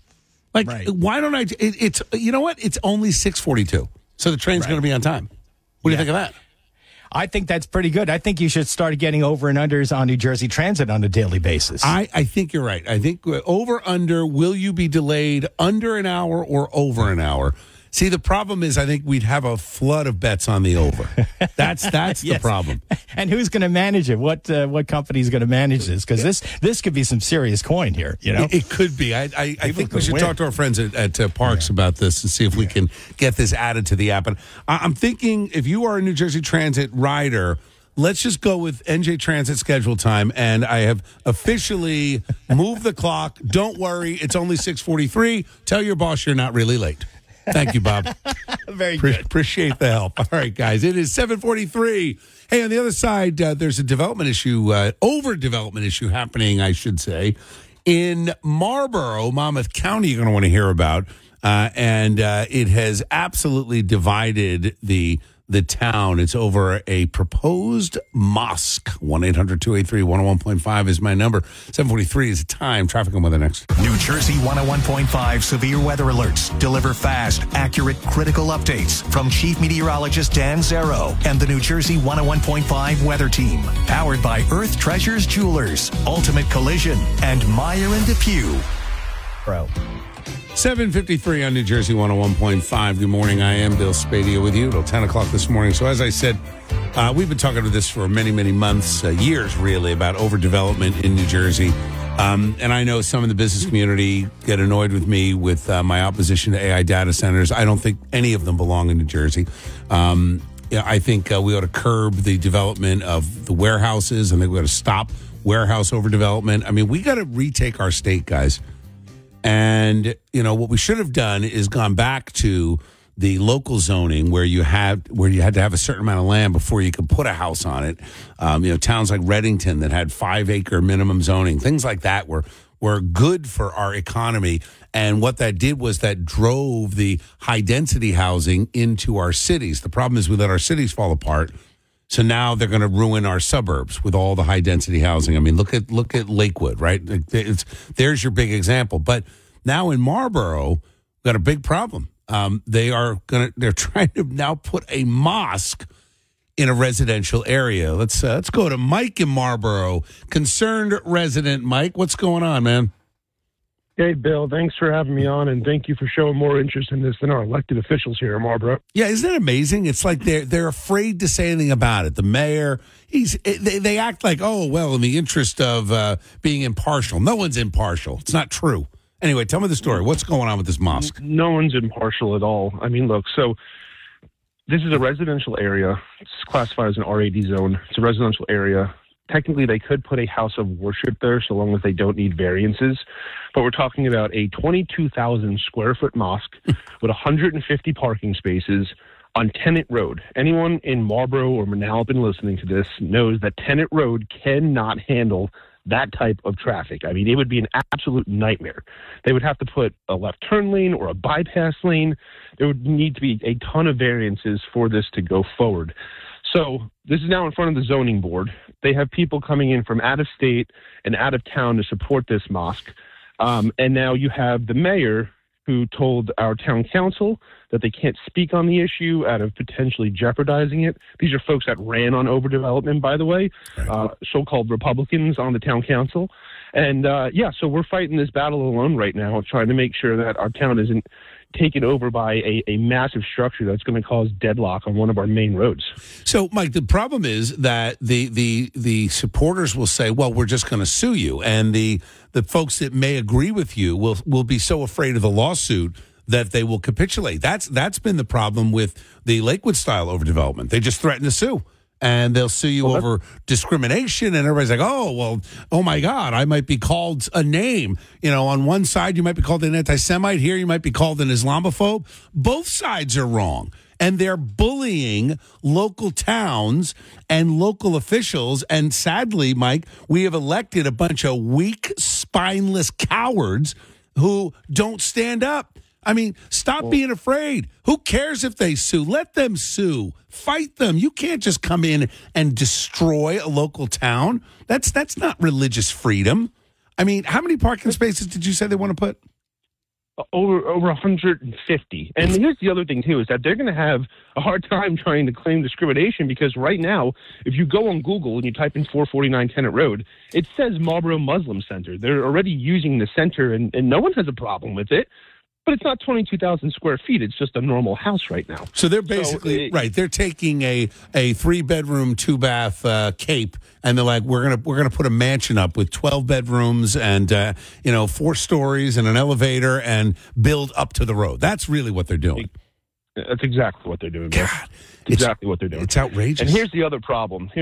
Why don't I? It's you know what? It's only 6:42, so the train's going to be on time. What do you think of that? I think that's pretty good. I think you should start getting over and unders on New Jersey Transit on a daily basis. I think you're right. I think over under, will you be delayed under an hour or over an hour? See, the problem is I think we'd have a flood of bets on the over. That's yes. The problem. And who's going to manage it? What company is going to manage this? Because this could be some serious coin here. It could be. I think we should talk to our friends at Parks about this and see if we can get this added to the app. And I'm thinking if you are a New Jersey Transit rider, let's just go with NJ Transit schedule time. And I have officially moved the clock. Don't worry, it's only 6:43. Tell your boss you're not really late. Thank you, Bob. Very good. Appreciate the help. All right, guys. It is 7:43. Hey, on the other side, there's a development issue, overdevelopment issue happening, I should say, in Marlborough, Monmouth County. You're going to want to hear about, and it has absolutely divided the town. It's over a proposed mosque. 1-800-283-101.5 is my number. 7:43 is the time. Traffic and weather next. New Jersey 101.5 severe weather alerts deliver fast, accurate, critical updates from Chief Meteorologist Dan Zero and the New Jersey 101.5 weather team. Powered by Earth Treasures Jewelers, Ultimate Collision, and Meyer and Depew. Bro. 7:53 on New Jersey 101.5. Good morning. I am Bill Spadia with you until 10 o'clock this morning. So as I said, we've been talking about this for many, many months, years really, about overdevelopment in New Jersey. And I know some in the business community get annoyed with me with my opposition to AI data centers. I don't think any of them belong in New Jersey. I think we ought to curb the development of the warehouses. I think we ought to stop warehouse overdevelopment. I mean, we got to retake our state, guys. And, what we should have done is gone back to the local zoning where you had to have a certain amount of land before you could put a house on it. Towns like Reddington that had 5-acre minimum zoning, things like that were good for our economy. And what that did was that drove the high density housing into our cities. The problem is we let our cities fall apart. So now they're going to ruin our suburbs with all the high density housing. I mean, look at Lakewood, right? There's your big example. But now in Marlborough, we've got a big problem. They're trying to now put a mosque in a residential area. Let's go to Mike in Marlborough. Concerned resident Mike, what's going on, man? Hey, Bill, thanks for having me on, and thank you for showing more interest in this than our elected officials here in Marlborough. Yeah, isn't that amazing? It's like they're afraid to say anything about it. The mayor, they act like, oh, well, in the interest of being impartial. No one's impartial. It's not true. Anyway, tell me the story. What's going on with this mosque? No one's impartial at all. I mean, look, so this is a residential area. It's classified as an R80 zone. It's a residential area. Technically, they could put a house of worship there so long as they don't need variances. But we're talking about a 22,000 square foot mosque with 150 parking spaces on Tennant Road. Anyone in Marlborough or Manalapan listening to this knows that Tennant Road cannot handle that type of traffic. I mean, it would be an absolute nightmare. They would have to put a left turn lane or a bypass lane. There would need to be a ton of variances for this to go forward. So this is now in front of the zoning board. They have people coming in from out of state and out of town to support this mosque. And now you have the mayor who told our town council that they can't speak on the issue out of potentially jeopardizing it. These are folks that ran on overdevelopment, by the way, so-called Republicans on the town council. And, so we're fighting this battle alone right now, trying to make sure that our town isn't taken over by a massive structure that's going to cause deadlock on one of our main roads. So, Mike, the problem is that the supporters will say, well, we're just going to sue you. And the folks that may agree with you will be so afraid of the lawsuit that they will capitulate. That's been the problem with the Lakewood-style overdevelopment. They just threaten to sue. And they'll sue you over discrimination, and everybody's like, oh my God, I might be called a name. On one side, you might be called an anti-Semite. Here, you might be called an Islamophobe. Both sides are wrong. And they're bullying local towns and local officials. And sadly, Mike, we have elected a bunch of weak, spineless cowards who don't stand up. I mean, stop being afraid. Who cares if they sue? Let them sue. Fight them. You can't just come in and destroy a local town. That's not religious freedom. I mean, how many parking spaces did you say they want to put? Over 150. And here's the other thing, too, is that they're going to have a hard time trying to claim discrimination because right now, if you go on Google and you type in 449 Tenant Road, it says Marlboro Muslim Center. They're already using the center, and no one has a problem with it. But it's not 22,000 square feet. It's just a normal house right now. So they're basically right. They're taking a 3-bedroom, 2-bath Cape, and they're like, we're gonna put a mansion up with 12 bedrooms and 4 stories and an elevator and build up to the road. That's really what they're doing. That's exactly what they're doing. God, exactly what they're doing. It's outrageous. And here's the other problem.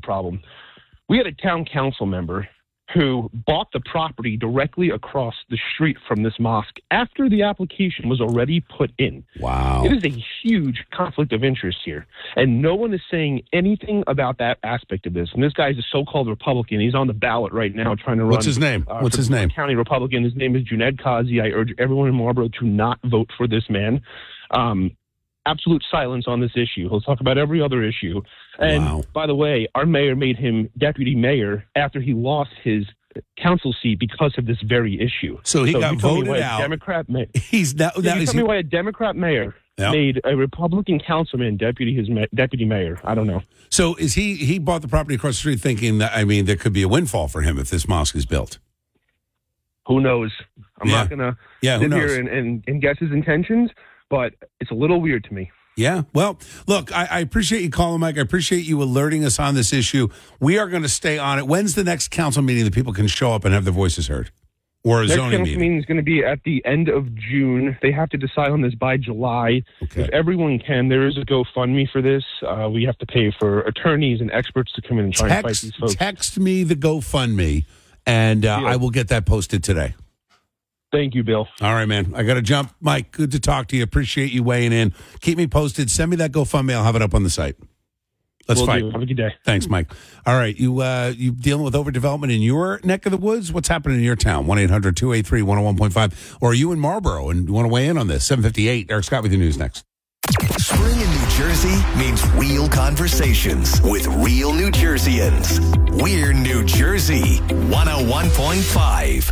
We had a town council member who bought the property directly across the street from this mosque after the application was already put in. Wow. It is a huge conflict of interest here. And no one is saying anything about that aspect of this. And this guy is a so-called Republican. He's on the ballot right now trying to run. What's his name? What's his name? County Republican. His name is Junaid Kazi. I urge everyone in Marlboro to not vote for this man. Absolute silence on this issue. He'll talk about every other issue. And by the way, our mayor made him deputy mayor after he lost his council seat because of this very issue. So he got voted out. Democrat mayor. He's now. Tell me why a Democrat mayor made a Republican councilman deputy mayor. I don't know. So is he bought the property across the street thinking that there could be a windfall for him if this mosque is built? Who knows? I'm not going to sit here and guess his intentions. But it's a little weird to me. Yeah. Well, look, I appreciate you calling, Mike. I appreciate you alerting us on this issue. We are going to stay on it. When's the next council meeting that people can show up and have their voices heard? Or a zoning meeting? Next council meeting is going to be at the end of June. They have to decide on this by July. Okay. If everyone can, there is a GoFundMe for this. We have to pay for attorneys and experts to come in and try and fight these folks. Text me the GoFundMe, and I will get that posted today. Thank you, Bill. All right, man. I got to jump. Mike, good to talk to you. Appreciate you weighing in. Keep me posted. Send me that GoFundMe. I'll have it up on the site. Let's fight. Have a good day. Thanks, Mike. All right. You dealing with overdevelopment in your neck of the woods? What's happening in your town? 1-800-283-101.5. Or are you in Marlboro and you want to weigh in on this? 7:58. Eric Scott with your news next. Spring in New Jersey means real conversations with real New Jerseyans. We're New Jersey 101.5.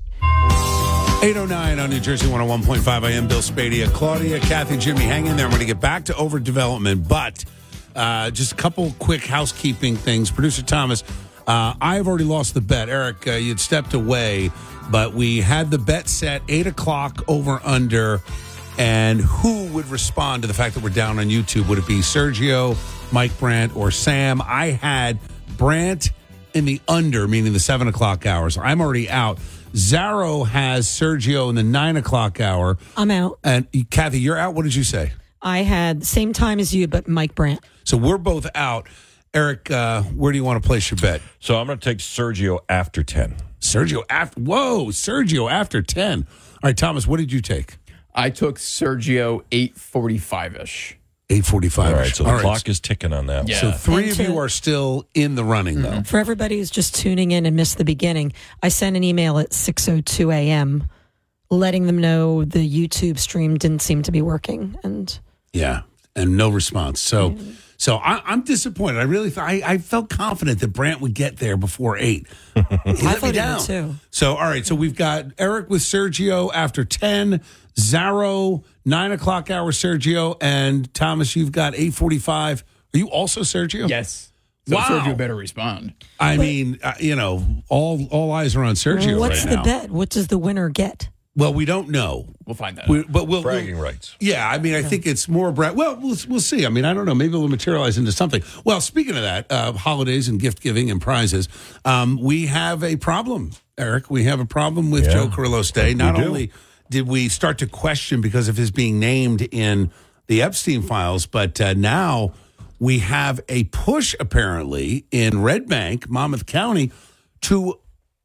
8:09 on New Jersey 101.5. I am Bill Spadia. Claudia, Kathy, Jimmy, hang in there. I'm going to get back to overdevelopment, but just a couple quick housekeeping things. Producer Thomas, I've already lost the bet. Eric, you'd stepped away, but we had the bet set 8 o'clock over under. And who would respond to the fact that we're down on YouTube? Would it be Sergio, Mike Brandt, or Sam? I had Brandt in the under, meaning the 7 o'clock hour. So I'm already out. Zarro has Sergio in the 9 o'clock hour. I'm out. And Kathy, you're out. What did you say? I had the same time as you, but Mike Brandt. So we're both out. Eric, where do you want to place your bet? So I'm going to take Sergio after 10. Sergio after 10. All right, Thomas, what did you take? I took Sergio 8:45-ish. 8:45. All right, so the clock is ticking on that. Yeah. So three of you are still in the running, though. For everybody who's just tuning in and missed the beginning, I sent an email at 6:02 a.m. letting them know the YouTube stream didn't seem to be working. And no response. So I'm disappointed. I really I felt confident that Brandt would get there before 8. He let me down. Too. So, all right. So we've got Eric with Sergio after 10, Zarro, 9 o'clock hour Sergio, and Thomas, you've got 8:45. Are you also Sergio? Yes. So Sergio better respond. I mean, all eyes are on Sergio what's right now. What's the bet? What does the winner get? Well, we don't know. We'll find that out. But Bragging rights. Yeah, I mean, I think it's more well, we'll see. I mean, I don't know. Maybe it'll materialize into something. Well, speaking of that, holidays and gift giving and prizes, we have a problem, Eric. We have a problem with Joe Carrillo's Day. Not only did we start to question because of his being named in the Epstein files, but now we have a push, apparently, in Red Bank, Monmouth County, to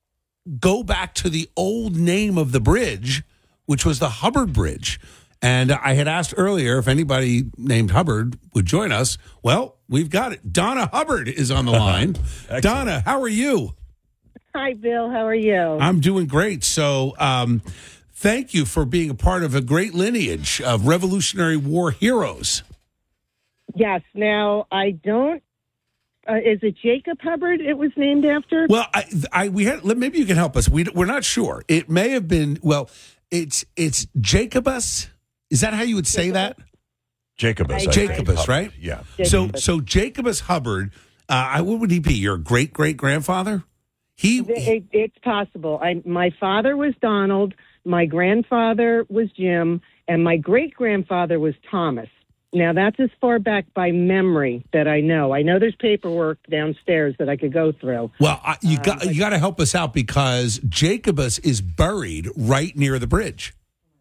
go back to the old name of the bridge, which was the Hubbard Bridge. And I had asked earlier if anybody named Hubbard would join us. Well, we've got it. Donna Hubbard is on the line. Donna, how are you? Hi, Bill. How are you? I'm doing great. So thank you for being a part of a great lineage of Revolutionary War heroes. Yes. Now, I don't. Is it Jacob Hubbard it was named after? Well, we had, maybe you can help us. We're not sure. It may have been, well, it's Jacobus. Is that how you would say that? Jacobus. Jacobus, right? Yeah. Jacobus. So Jacobus Hubbard, what would he be? Your great-great-grandfather? It's possible. My father was Donald, my grandfather was Jim, and my great-grandfather was Thomas. Now, that's as far back by memory that I know. I know there's paperwork downstairs that I could go through. Well, you got to help us out because Jacobus is buried right near the bridge.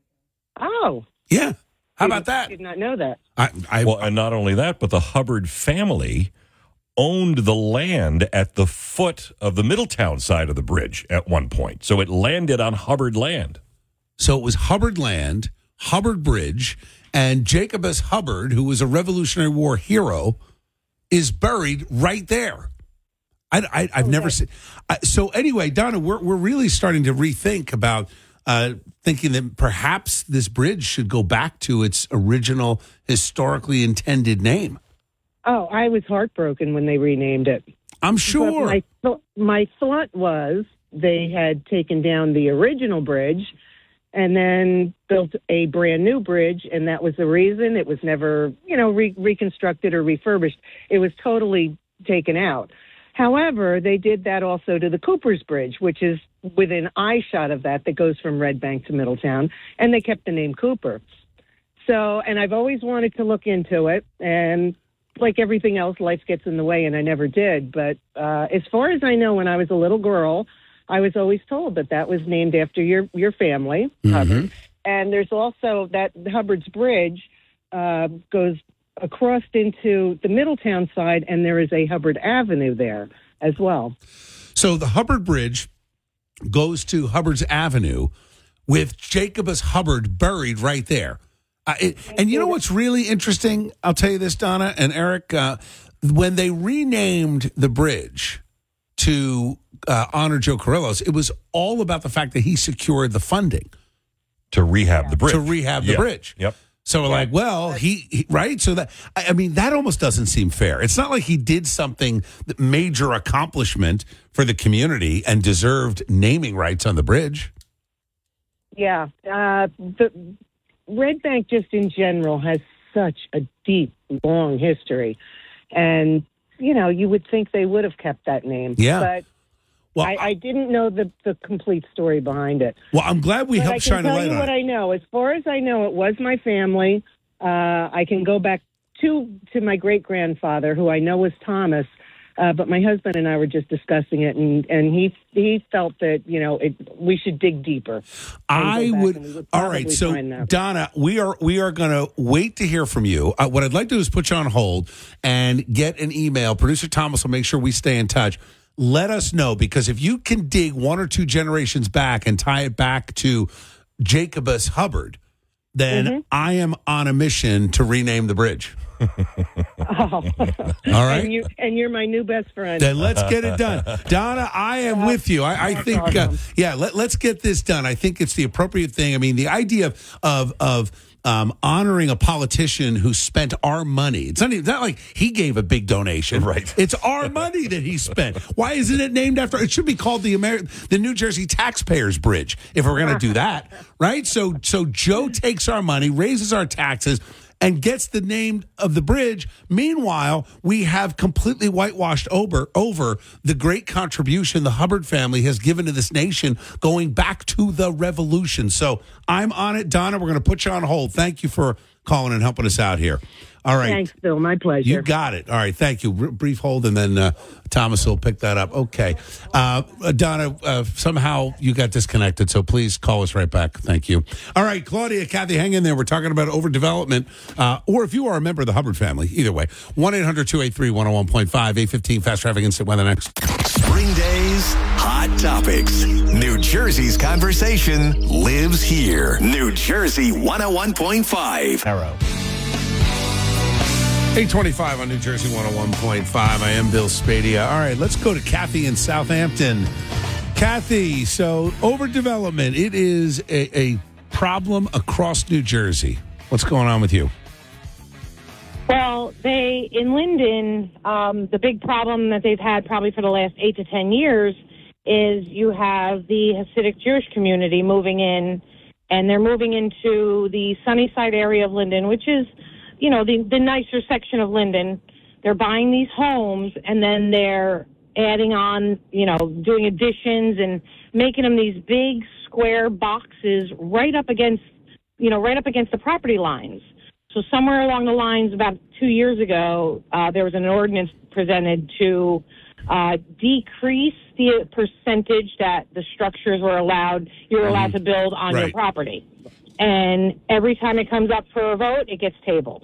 Oh. Yeah. How about that? I did not know that. Well, and not only that, but the Hubbard family owned the land at the foot of the Middletown side of the bridge at one point. So it landed on Hubbard land. So it was Hubbard land, Hubbard Bridge, and Jacobus Hubbard, who was a Revolutionary War hero, is buried right there. I've never seen. So anyway, Donna, we're really starting to rethink about thinking that perhaps this bridge should go back to its original historically intended name. Oh, I was heartbroken when they renamed it. I'm sure. My thought was they had taken down the original bridge and then built a brand new bridge, and that was the reason. It was never, reconstructed or refurbished. It was totally taken out. However, they did that also to the Cooper's Bridge, which is within eyeshot of that goes from Red Bank to Middletown, and they kept the name Cooper. So, and I've always wanted to look into it, and like everything else, life gets in the way, and I never did. But as far as I know, when I was a little girl, I was always told that was named after your family, Hubbard. And there's also that Hubbard's Bridge goes across into the Middletown side, and there is a Hubbard Avenue there as well. So the Hubbard Bridge goes to Hubbard's Avenue with Jacobus Hubbard buried right there. And you know what's really interesting? I'll tell you this, Donna and Eric. When they renamed the bridge to honor Joe Carrillo's, it was all about the fact that he secured the funding to rehab the bridge. The bridge. Yep. So we're like, well, he right? So that, I mean, that almost doesn't seem fair. It's not like he did something, major accomplishment for the community and deserved naming rights on the bridge. Yeah. The Red Bank just in general has such a deep, long history. And, you would think they would have kept that name. Yeah. But well, I didn't know the complete story behind it. Well, I'm glad we helped shine a light on it. I can tell you what I know. As far as I know, it was my family. I can go back to my great-grandfather, who I know was Thomas, but my husband and I were just discussing it, and he felt that, we should dig deeper. I would all right, so, Donna, we are going to wait to hear from you. What I'd like to do is put you on hold and get an email. Producer Thomas will make sure we stay in touch. Let us know, because if you can dig one or two generations back and tie it back to Jacobus Hubbard, then I am on a mission to rename the bridge. All right. And you're my new best friend. Then let's get it done. Donna, I am with you. I think, let's get this done. I think it's the appropriate thing. I mean, the idea of honoring a politician who spent our money. It's not like he gave a big donation. Right. It's our money that he spent. Why isn't it named after? It should be called the New Jersey Taxpayers Bridge if we're going to do that, right? So Joe takes our money, raises our taxes, and gets the name of the bridge. Meanwhile, we have completely whitewashed over the great contribution the Hubbard family has given to this nation going back to the Revolution. So I'm on it. Donna, we're going to put you on hold. Thank you for calling and helping us out here. All right. Thanks, Bill. My pleasure. You got it. All right. Thank you. Brief hold, and then Thomas will pick that up. Okay. Donna, somehow you got disconnected, so please call us right back. Thank you. All right, Claudia, Kathy, hang in there. We're talking about overdevelopment, or if you are a member of the Hubbard family, either way. 1-800-283-101.5, 815 Fast Traffic Instant Weather next. Spring Days, Hot Topics. New Jersey's conversation lives here. New Jersey 101.5. Arrow. 825 on New Jersey 101.5. I am Bill Spadia. All right, let's go to Kathy in Southampton. Kathy, so overdevelopment, it is a problem across New Jersey. What's going on with you? Well, in Linden, the big problem that they've had probably for the last 8 to 10 years is you have the Hasidic Jewish community moving in, and they're moving into the Sunnyside area of Linden, which is, the nicer section of Linden. They're buying these homes, and then they're adding on, doing additions and making them these big square boxes right up against the property lines. So somewhere along the lines, about 2 years ago, there was an ordinance presented to decrease the percentage that the structures were you're allowed to build on your property. And every time it comes up for a vote, it gets tabled.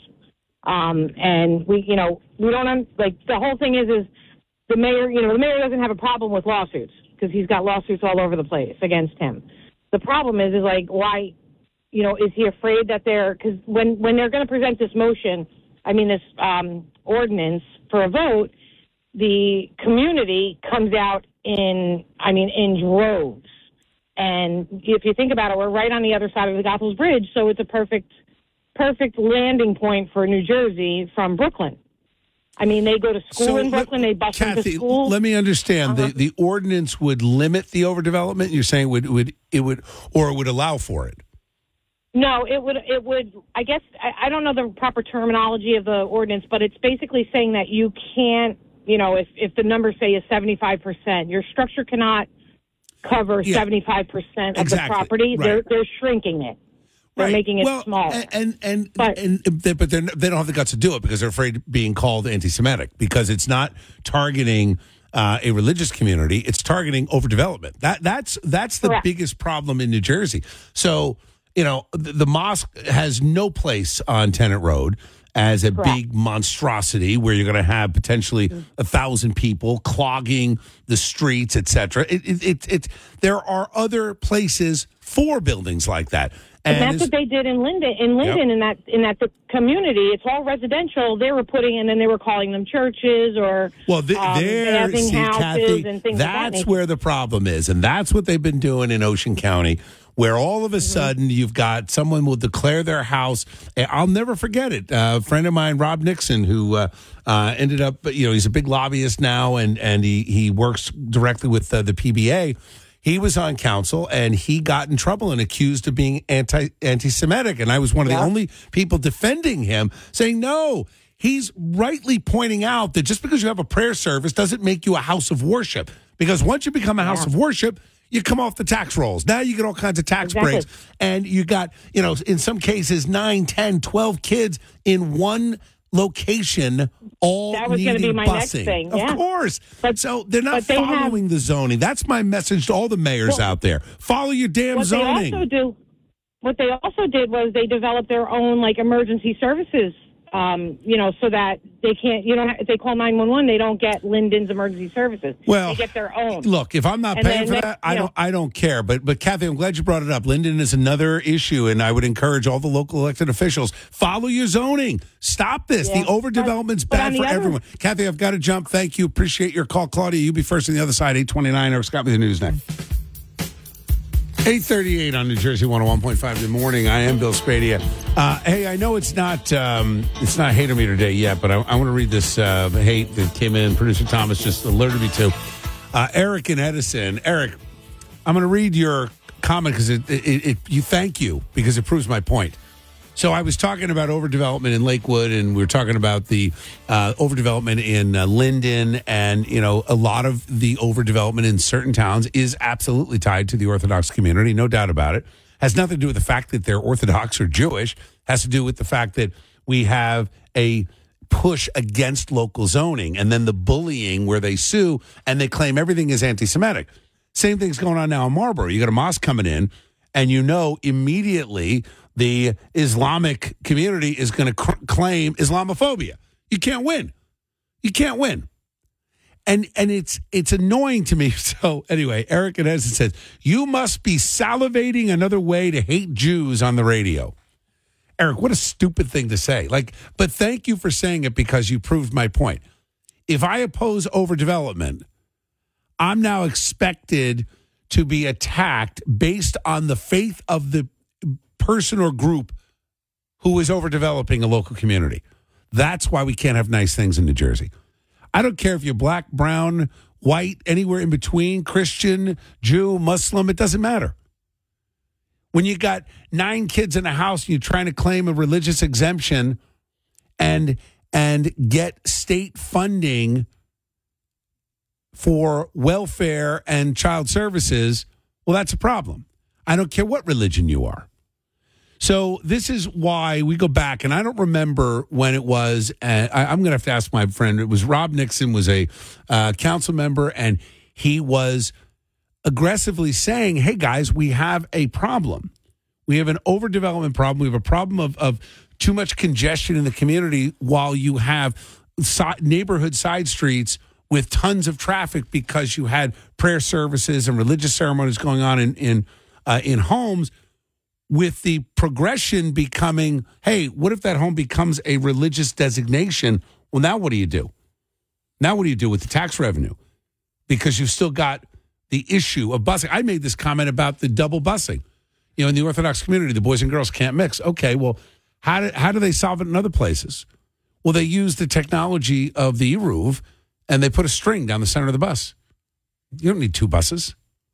And we don't, the whole thing is the mayor, the mayor doesn't have a problem with lawsuits because he's got lawsuits all over the place against him. The problem is why, is he afraid that because when they're going to present this this ordinance for a vote, the community comes out in droves. And if you think about it, we're right on the other side of the Goethals Bridge, so it's a perfect landing point for New Jersey from Brooklyn. They go to school in Brooklyn. They bus them to school. Let me understand. The ordinance would limit the overdevelopment. You're saying it would allow for it? No, it would. I guess I don't know the proper terminology of the ordinance, but it's basically saying that you can't. If the number say is 75%, your structure cannot cover 75% of the property. Right. They're shrinking it. They're making it smaller. But they don't have the guts to do it because they're afraid of being called anti-Semitic, because it's not targeting a religious community. It's targeting overdevelopment. That's the biggest problem in New Jersey. So, the mosque has no place on Tennant Road as a big monstrosity where you're going to have potentially 1,000 people clogging the streets, etc. There are other places for buildings like that. And that's what they did in Linden. In that the community, it's all residential. They were and then they were calling them churches or houses Kathy, and things. That's where the problem is, and that's what they've been doing in Ocean County, where all of a sudden you've got someone will declare their house. I'll never forget it. A friend of mine, Rob Nixon, who ended up, he's a big lobbyist now, and he works directly with the PBA. He was on council, and he got in trouble and accused of being anti-Semitic. And I was one of the only people defending him, saying, no, he's rightly pointing out that just because you have a prayer service doesn't make you a house of worship. Because once you become a house of worship, you come off the tax rolls. Now you get all kinds of tax breaks. And you got, in some cases, 9, 10, 12 kids in one location, all that was going to be my next thing. Of course. So they're not following the zoning. That's my message to all the mayors out there. Follow your damn zoning. What they also did was they developed their own emergency services. So that they can't, if they call 911, they don't get Linden's emergency services. Well, they get their own. Look, if I'm not paying for that, I don't care. But Kathy, I'm glad you brought it up. Linden is another issue, and I would encourage all the local elected officials, follow your zoning. Stop this. The overdevelopment's bad for everyone. Kathy, I've got to jump. Thank you. Appreciate your call. Claudia, you be first on the other side, 829. Eric Scott with the news next. 8:38 on New Jersey 101.5. Good morning. I am Bill Spadia. Hey, I know it's not Hater-Meter Day yet, but I want to read this hate that came in. Producer Thomas just alerted me to. Eric in Edison. Eric, I'm going to read your comment because you thank you because it proves my point. So I was talking about overdevelopment in Lakewood, and we were talking about the overdevelopment in Linden, and a lot of the overdevelopment in certain towns is absolutely tied to the Orthodox community, no doubt about it. Has nothing to do with the fact that they're Orthodox or Jewish. Has to do with the fact that we have a push against local zoning, and then the bullying where they sue and they claim everything is anti-Semitic. Same thing's going on now in Marlboro. You got a mosque coming in, and immediately the Islamic community is going to claim Islamophobia. You can't win. You can't win. And it's annoying to me. So anyway, Eric in Edison says, you must be salivating another way to hate Jews on the radio. Eric, what a stupid thing to say. But thank you for saying it, because you proved my point. If I oppose overdevelopment, I'm now expected to be attacked based on the faith of the person or group who is overdeveloping a local community. That's why we can't have nice things in New Jersey. I don't care if you're black, brown, white, anywhere in between, Christian, Jew, Muslim, it doesn't matter. When you got 9 kids in a house and you're trying to claim a religious exemption and get state funding for welfare and child services, well, that's a problem. I don't care what religion you are. So this is why we go back, and I don't remember when it was. I'm going to have to ask my friend. It was Rob Nixon, was a council member, and he was aggressively saying, hey, guys, we have a problem. We have an overdevelopment problem. We have a problem of too much congestion in the community while you have neighborhood side streets with tons of traffic because you had prayer services and religious ceremonies going on in homes, with the progression becoming, hey, what if that home becomes a religious designation? Well, now what do you do? Now what do you do with the tax revenue? Because you've still got the issue of busing. I made this comment about the double busing. In the Orthodox community, the boys and girls can't mix. Okay, well, how do they solve it in other places? Well, they use the technology of the eruv, and they put a string down the center of the bus. You don't need 2 buses.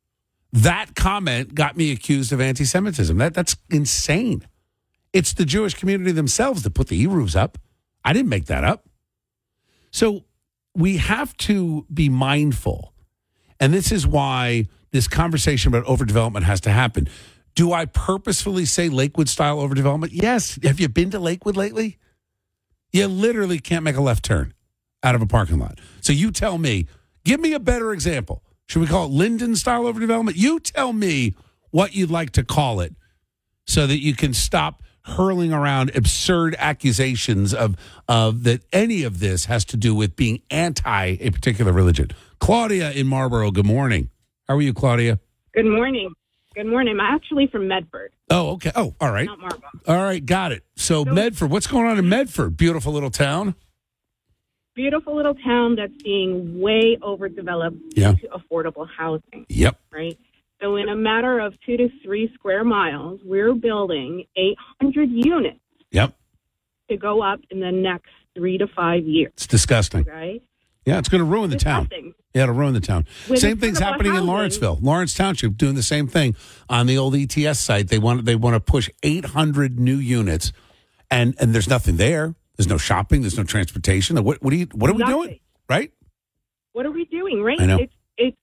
That comment got me accused of anti-Semitism. That's insane. It's the Jewish community themselves that put the eruvs up. I didn't make that up. So we have to be mindful. And this is why this conversation about overdevelopment has to happen. Do I purposefully say Lakewood-style overdevelopment? Yes. Have you been to Lakewood lately? You literally can't make a left turn out of a parking lot. So you tell me, give me a better example. Should we call it Linden-style overdevelopment? You tell me what you'd like to call it so that you can stop hurling around absurd accusations of that any of this has to do with being anti a particular religion. Claudia in Marlboro, good morning. How are you, Claudia? Good morning. Good morning. I'm actually from Medford. Oh, okay. Oh, all right. Not Marlboro. All right, got it. So Medford, what's going on in Medford? Beautiful little town. Beautiful little town that's being way overdeveloped into affordable housing. Yep. Right? So in a matter of 2 to 3 square miles, we're building 800 units. Yep. To go up in the next 3 to 5 years. It's disgusting. Right? Yeah, it's going to ruin the town. Yeah, it'll ruin the town. Same thing's happening in Lawrenceville. Lawrence Township doing the same thing on the old ETS site. They want to push 800 new units, and there's nothing there. There's no shopping. There's no transportation. What are we doing? Right? What are we doing? Right? I know. It's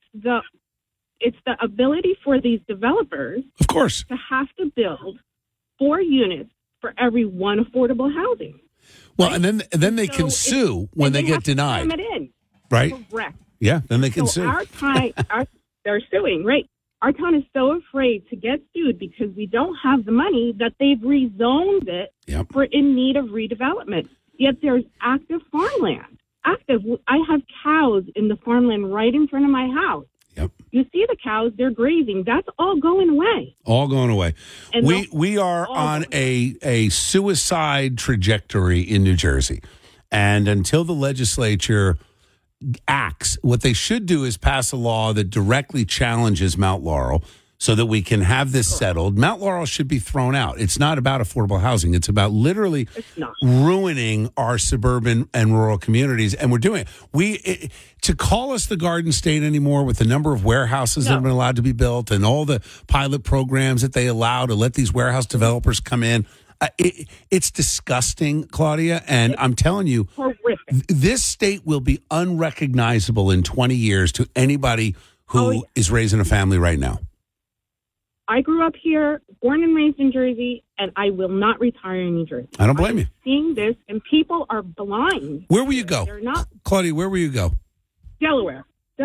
the ability for these developers, of course, to have to build 4 units for every 1 affordable housing. Well, right? and then they can sue when they get denied. Right? Correct. Yeah, then they can sue. They're suing, right? Our town is so afraid to get sued because we don't have the money that they've rezoned it for in need of redevelopment. Yet there's active farmland. Active. I have cows in the farmland right in front of my house. Yep. You see the cows, they're grazing. That's all going away. All going away. And we are on a suicide trajectory in New Jersey. And until the legislature acts, what they should do is pass a law that directly challenges Mount Laurel so that we can have this settled. Mount Laurel should be thrown out. It's not about affordable housing. It's about literally ruining our suburban and rural communities. And we're doing it. To call us the Garden State anymore with the number of warehouses that have been allowed to be built and all the pilot programs that they allow to let these warehouse developers come in, It's disgusting, Claudia, and I'm telling you, this state will be unrecognizable in 20 years to anybody who is raising a family right now. I grew up here, born and raised in Jersey, and I will not retire in New Jersey. I don't blame you. Seeing this, and people are blind. Where will you go? They're not. Claudia, where will you go? Delaware.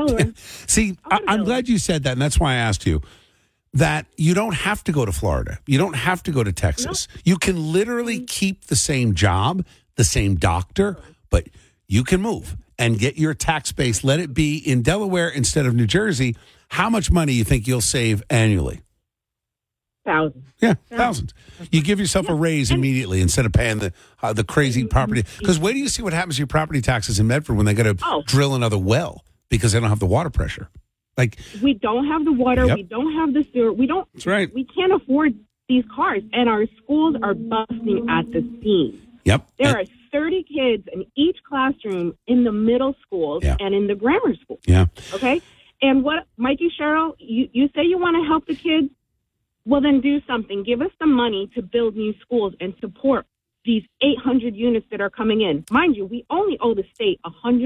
See, I'm glad you said that, and that's why I asked you that you don't have to go to Florida. You don't have to go to Texas. No. You can literally keep the same job, the same doctor, but you can move and get your tax base. Let it be in Delaware instead of New Jersey. How much money you think you'll save annually? Thousands. Yeah, thousands. You give yourself a raise immediately instead of paying the crazy property. Because wait till you see what happens to your property taxes in Medford when they got to drill another well because they don't have the water pressure. Like we don't have the water, we don't have the sewer, we don't. That's right. We can't afford these cars, and our schools are busting at the seams. Yep. There are 30 kids in each classroom in the middle schools and in the grammar schools. Yeah. Okay. And what, Mikey Sherrill, you say you want to help the kids. Well, then do something. Give us the money to build new schools and support these 800 units that are coming in. Mind you, we only owe the state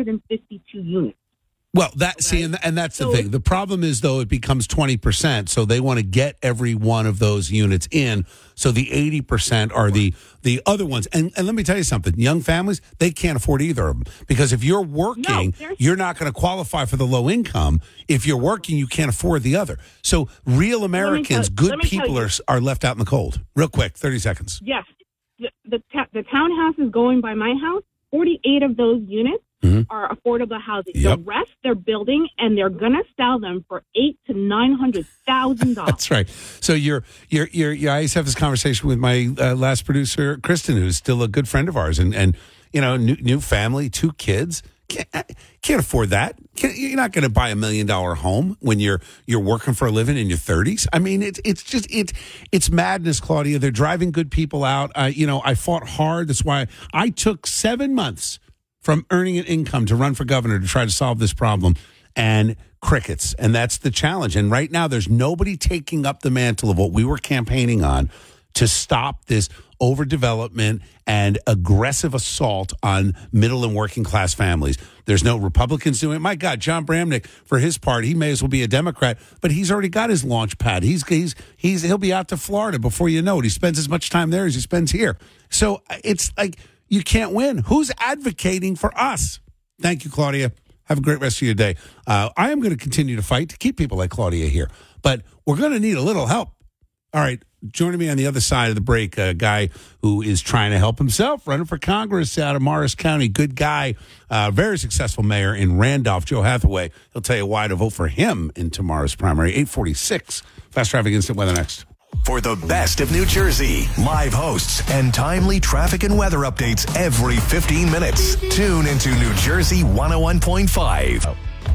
152 units. Well, see, and that's the thing. The problem is, though, it becomes 20%, so they want to get every one of those units in. So the 80% are the other ones. And let me tell you something. Young families, they can't afford either of them. Because if you're working, you're not going to qualify for the low income. If you're working, you can't afford the other. So real Americans, good people are left out in the cold. Real quick, 30 seconds. Yes. The townhouse is going by my house. 48 of those units are affordable housing. Yep. The rest they're building, and they're going to sell them for $800,000 to $900,000. That's right. So I used to have this conversation with my last producer, Kristen, who's still a good friend of ours, and you know, new family, 2 kids. Can't afford that. You're not going to buy $1 million home when you're working for a living in your 30s. I mean, it's madness, Claudia. They're driving good people out. I fought hard. That's why I took 7 months from earning an income to run for governor to try to solve this problem, and crickets. And that's the challenge. And right now, there's nobody taking up the mantle of what we were campaigning on to stop this overdevelopment and aggressive assault on middle and working class families. There's no Republicans doing it. My God, John Bramnick, for his part, he may as well be a Democrat, but he's already got his launch pad. He'll be out to Florida before you know it. He spends as much time there as he spends here. So it's like you can't win. Who's advocating for us? Thank you, Claudia. Have a great rest of your day. I am going to continue to fight to keep people like Claudia here, but we're going to need a little help. All right. Joining me on the other side of the break, a guy who is trying to help himself, running for Congress out of Morris County. Good guy, very successful mayor in Randolph, Joe Hathaway. He'll tell you why to vote for him in tomorrow's primary. 846. Fast Traffic Instant Weather next. For the best of New Jersey, live hosts and timely traffic and weather updates every 15 minutes. Tune into New Jersey 101.5.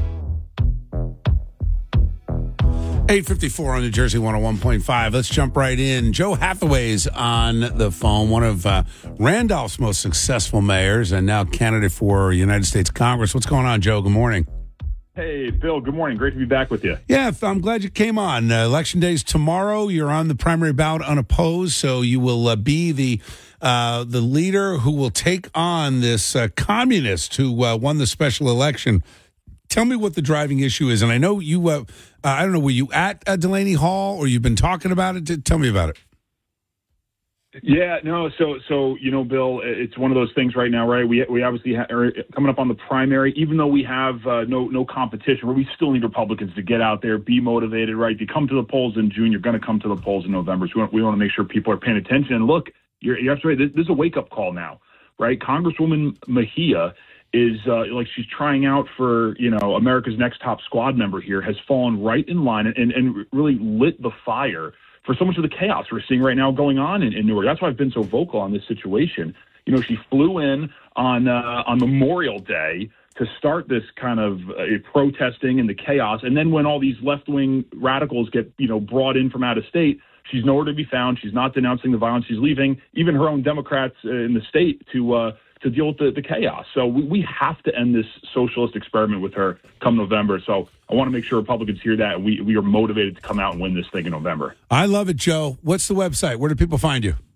854 on New Jersey 101.5. Let's jump right in. Joe Hathaway's on the phone, one of Randolph's most successful mayors and now candidate for United States Congress. What's going on, Joe? Good morning. Hey, Bill. Good morning. Great to be back with you. Yeah, I'm glad you came on. Election day is tomorrow. You're on the primary ballot unopposed, so you will be the leader who will take on this communist who won the special election. Tell me what the driving issue is. And I know you, I don't know, were you at Delaney Hall or you've been talking about it? Tell me about it. Yeah, no. So Bill, it's one of those things right now, right? We obviously are coming up on the primary, even though we have no competition, where we still need Republicans to get out there, be motivated, right? If you come to the polls in June, you're going to come to the polls in November. So we want to make sure people are paying attention. And look, you're absolutely right. This is a wake-up call now, right? Congresswoman Mejia is she's trying out for, America's Next Top Squad member here, has fallen right in line and really lit the fire for so much of the chaos we're seeing right now going on in Newark. That's why I've been so vocal on this situation. She flew in on Memorial Day to start this kind of protesting and the chaos. And then when all these left-wing radicals get, brought in from out of state, she's nowhere to be found. She's not denouncing the violence. She's leaving even her own Democrats in the state to deal with the chaos. So we have to end this socialist experiment with her come November. So I want to make sure Republicans hear that. We are motivated to come out and win this thing in November. I love it, Joe. What's the website? Where do people find you?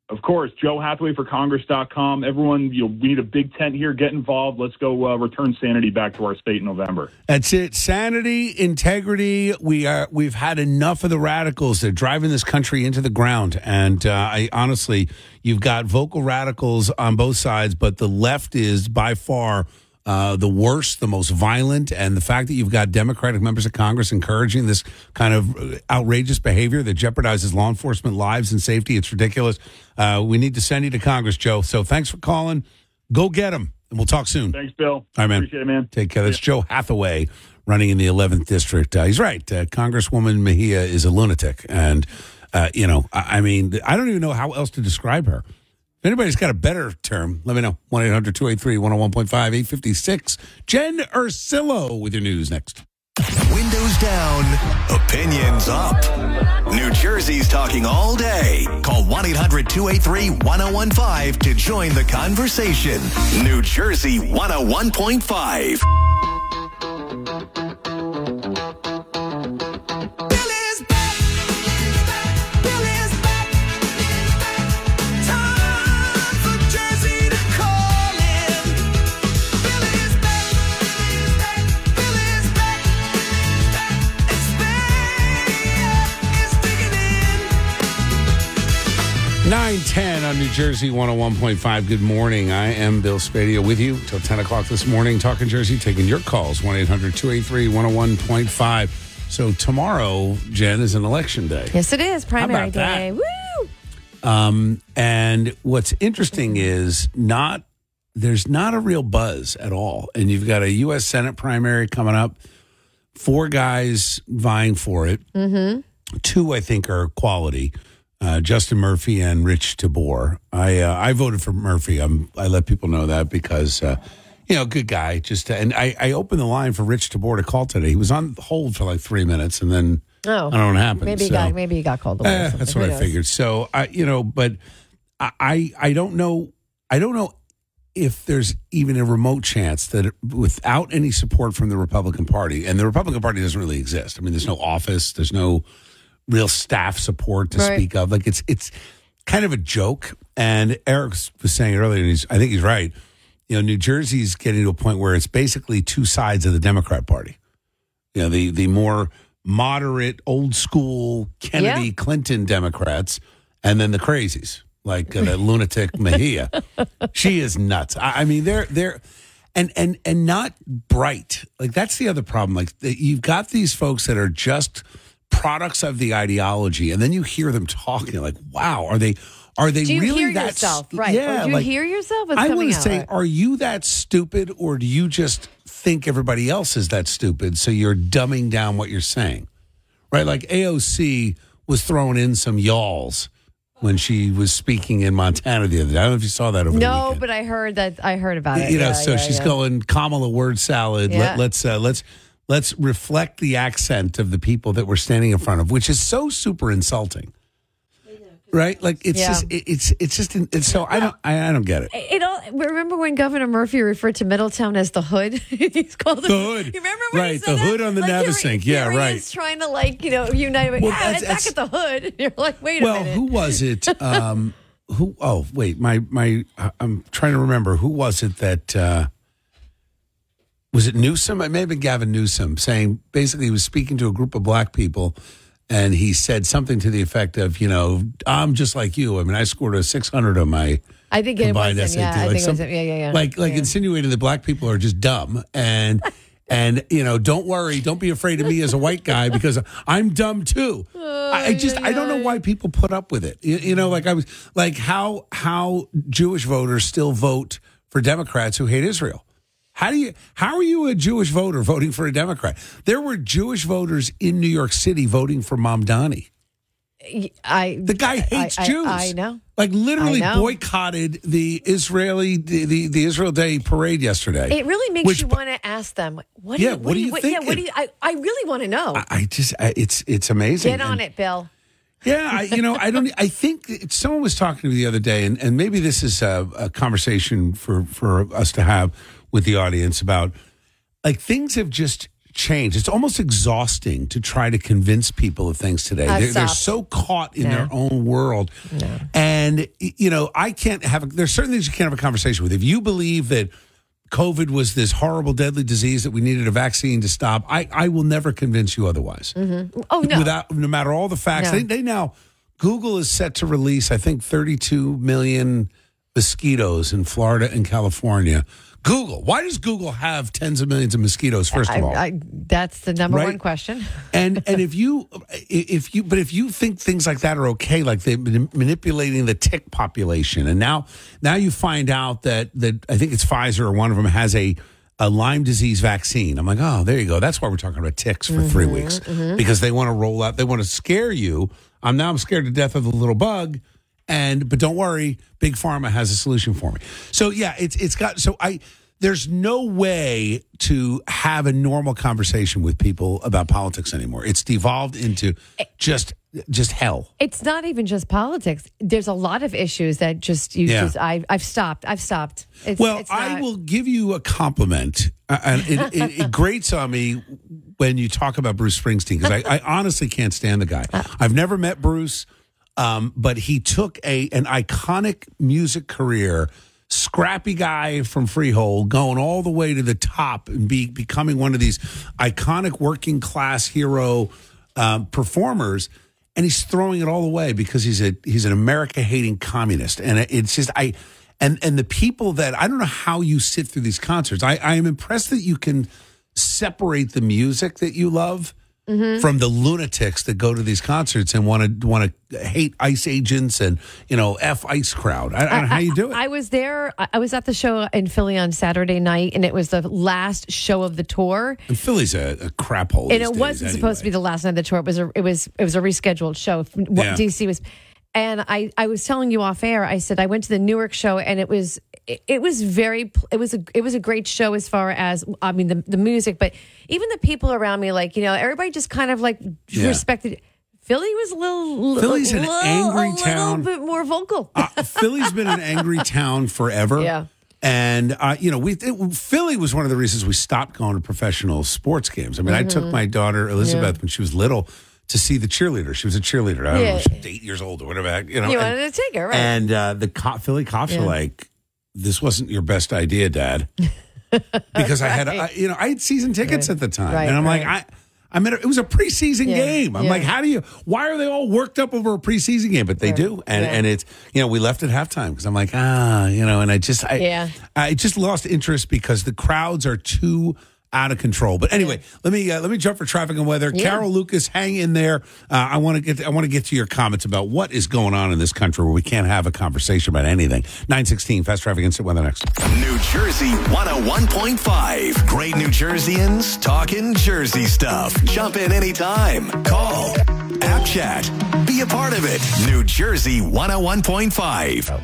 Of course, Joe Hathaway for Congress.com. Everyone, we need a big tent here. Get involved. Let's go return sanity back to our state in November. That's it. Sanity, integrity. We've had enough of the radicals. They're driving this country into the ground. And I honestly, you've got vocal radicals on both sides, but the left is by far the worst, the most violent, and the fact that you've got Democratic members of Congress encouraging this kind of outrageous behavior that jeopardizes law enforcement lives and safety, it's ridiculous. We need to send you to Congress, Joe. So thanks for calling. Go get him, and we'll talk soon. Thanks, Bill. All right, man. Appreciate it, man. Take care. That's Joe Hathaway running in the 11th District. He's right. Congresswoman Mejia is a lunatic. And, I mean, I don't even know how else to describe her. If anybody's got a better term, let me know. 1-800-283-101.5, 856. Jen Ursillo with your news next. Windows down, opinions up. New Jersey's talking all day. Call 1-800-283-1015 to join the conversation. New Jersey 101.5. Nine 10 on New Jersey 101.5. Good morning. I am Bill Spadia with you till 10 o'clock this morning. Talking Jersey, taking your calls. 1-800-283-101.5. So tomorrow, Jen, is an election day. Yes, it is. Primary day. Woo! And what's interesting is there's not a real buzz at all. And you've got a U.S. Senate primary coming up. 4 guys vying for it. Mm-hmm. 2, I think, are quality. Justin Murphy and Rich Tabor. I voted for Murphy. I let people know that because, good guy. And I opened the line for Rich Tabor to call today. He was on hold for like 3 minutes, and then I don't know what happened. Maybe he got called away. That's what I figured. So but I don't know. I don't know if there's even a remote chance that without any support from the Republican Party, and the Republican Party doesn't really exist. I mean, there's no office. There's no real staff support to speak of. Like it's kind of a joke. And Eric was saying earlier, and I think he's right. New Jersey's getting to a point where it's basically 2 sides of the Democrat Party. The more moderate, old school Kennedy Clinton Democrats, and then the crazies like the lunatic Mejia. She is nuts. I mean, they're and not bright. Like that's the other problem. Like you've got these folks that are just products of the ideology, and then you hear them talking like, wow, are they do you really hear that yourself? Right. Yeah, or do you hear yourself? I want to say, are you that stupid, or do you just think everybody else is that stupid, so you're dumbing down what you're saying? Right? Like AOC was throwing in some y'alls when she was speaking in Montana the other day. I don't know if you saw that over the weekend. No, but I heard about it. She's going Kamala word salad. Yeah. Let's reflect the accent of the people that we're standing in front of, which is so super insulting, right? Like it's so I don't get it. Remember when Governor Murphy referred to Middletown as the hood? He's called the hood. You remember when he said the hood on the Navasink? Here right. He's trying to unite. Back at the hood. And you're like, wait a minute. Well, who was it? Who? Oh, wait. I'm trying to remember. Who was it that? Was it Newsom? It may have been Gavin Newsom saying basically he was speaking to a group of black people, and he said something to the effect of, I'm just like you. I mean, I scored a 600 on my combined SAT. Like insinuating that black people are just dumb and don't worry, don't be afraid of me as a white guy because I'm dumb too. I don't know why people put up with it. How Jewish voters still vote for Democrats who hate Israel. How are you a Jewish voter voting for a Democrat? There were Jewish voters in New York City voting for Mamdani. The guy hates Jews. I know. Like literally boycotted the Israel Day parade yesterday. It really makes you want to ask them, what do you think? I really want to know. It's amazing. Get on it, Bill. Yeah, I think someone was talking to me the other day, and maybe this is a conversation for us to have with the audience about, like, things have just changed. It's almost exhausting to try to convince people of things today. They're so caught in their own world. No. And, I can't there's certain things you can't have a conversation with. If you believe that COVID was this horrible, deadly disease that we needed a vaccine to stop, I will never convince you otherwise. Mm-hmm. Oh, no. No matter all the facts. No. They now, Google is set to release, I think, 32 million mosquitoes in Florida and California. Google. Why does Google have tens of millions of mosquitoes? First of all, that's the number one question. and if you think things like that are okay, like they've been manipulating the tick population, and now you find out that I think it's Pfizer or one of them has a Lyme disease vaccine. I'm like, oh, there you go. That's why we're talking about ticks for 3 weeks because they want to roll out. They want to scare you. I'm scared to death of the little bug. But don't worry, Big Pharma has a solution for me. So yeah, there's no way to have a normal conversation with people about politics anymore. It's devolved into just hell. It's not even just politics. There's a lot of issues that I've stopped. I will give you a compliment, and it grates on me when you talk about Bruce Springsteen because I honestly can't stand the guy. I've never met Bruce. But he took an iconic music career, scrappy guy from Freehold, going all the way to the top and becoming one of these iconic working class hero performers, and he's throwing it all away because he's an America hating communist, and it's just and the people that I don't know how you sit through these concerts. I am impressed that you can separate the music that you love. Mm-hmm. From the lunatics that go to these concerts and want to hate ICE agents and F ICE crowd. I don't know how you do it. I was there. I was at the show in Philly on Saturday night, and it was the last show of the tour. And Philly's a crap hole. And it wasn't supposed to be the last night of the tour. It was a rescheduled show. DC was. And I was telling you off air. I said I went to the Newark show, and it was a great show as far as the music, but even the people around me, everybody just kind of respected. Philly was Philly's an angry town, a little bit more vocal. Philly's been an angry town forever. Yeah. And, Philly was one of the reasons we stopped going to professional sports games. I mean, I took my daughter, Elizabeth, when she was little, to see the cheerleader. She was a cheerleader. I don't know, she was 8 years old or whatever. You wanted to take her, right? And the Philly cops were like, "This wasn't your best idea, Dad," because I had season tickets at the time, and I'm like, it was a preseason game. I'm like, why are they all worked up over a preseason game? But they do, and it's we left at halftime because I'm like, and I just lost interest because the crowds are too out of control. But anyway, let me jump for traffic and weather. Yeah. Carol Lucas, hang in there. I want to get to your comments about what is going on in this country where we can't have a conversation about anything. 9:16, fast traffic and weather next. New Jersey 101.5. Great New Jerseyans talking Jersey stuff. Jump in anytime. Call. App chat. Be a part of it. New Jersey 101.5.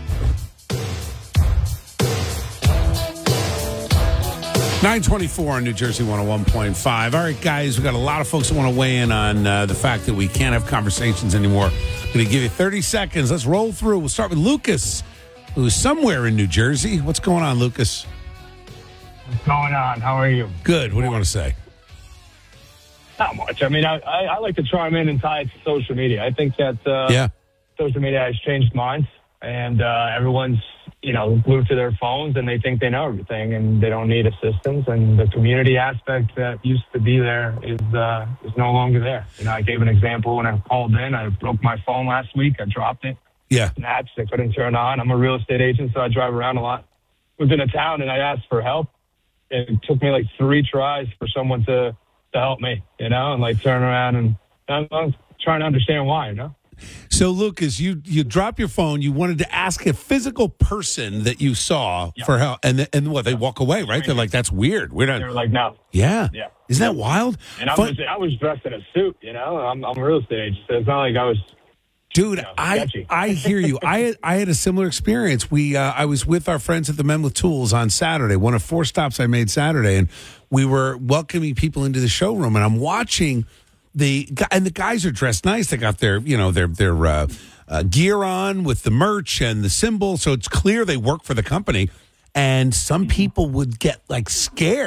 9:24 on New Jersey 101.5. All right, guys, we got a lot of folks that want to weigh in on the fact that we can't have conversations anymore. I'm going to give you 30 seconds. Let's roll through. We'll start with Lucas, who's somewhere in New Jersey. What's going on, Lucas? What's going on? How are you? Good. What do you want to say? Not much. I mean, I like to chime in and tie it to social media. I think that social media has changed minds, and everyone's glued to their phones, and they think they know everything, and they don't need assistance. And the community aspect that used to be there is no longer there. I gave an example when I called in. I broke my phone last week. I dropped it. Yeah. Snaps I couldn't turn on. I'm a real estate agent, so I drive around a lot. I was in a town, and I asked for help. It took me 3 tries for someone to help me, and turn around, and I'm trying to understand why, So, Lucas, you drop your phone. You wanted to ask a physical person that you saw for help, and what, they walk away, right? They're like, "That's weird. We're not." They're like, "No." Yeah. Isn't that wild? And I was dressed in a suit. I'm a real estate agent, so it's not like I was. Dude, I hear you. I had a similar experience. I was with our friends at the Men with Tools on Saturday, one of 4 stops I made Saturday, and we were welcoming people into the showroom, and I'm watching. The guys are dressed nice. They got their gear on with the merch and the symbol, so it's clear they work for the company. And some people would get scared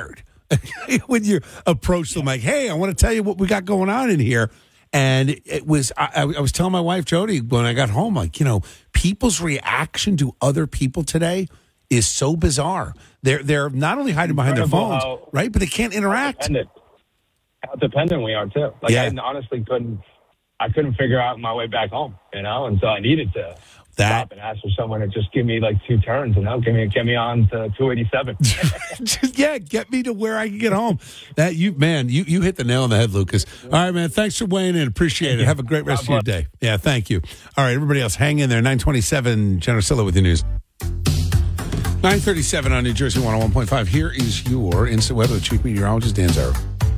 when you approach them like, hey, I want to tell you what we got going on in here. And it was, I was telling my wife, Jody, when I got home, like, people's reaction to other people today is so bizarre. They're not only hiding behind their phones, right? But they can't interact. How dependent we are too. Like I honestly couldn't figure out my way back home, and so I needed to stop and ask for someone to just give me like 2 turns, get me on to 287. Get me to where I can get home. That you hit the nail on the head, Lucas. All right, man. Thanks for weighing in. Appreciate it. Have a great rest of your day. Yeah, thank you. All right, everybody else, hang in there. 927, Jen Ursillo with your news. 9:37 on New Jersey 101.5. Here is your instant weather with Chief Meteorologist Dan Zarrow.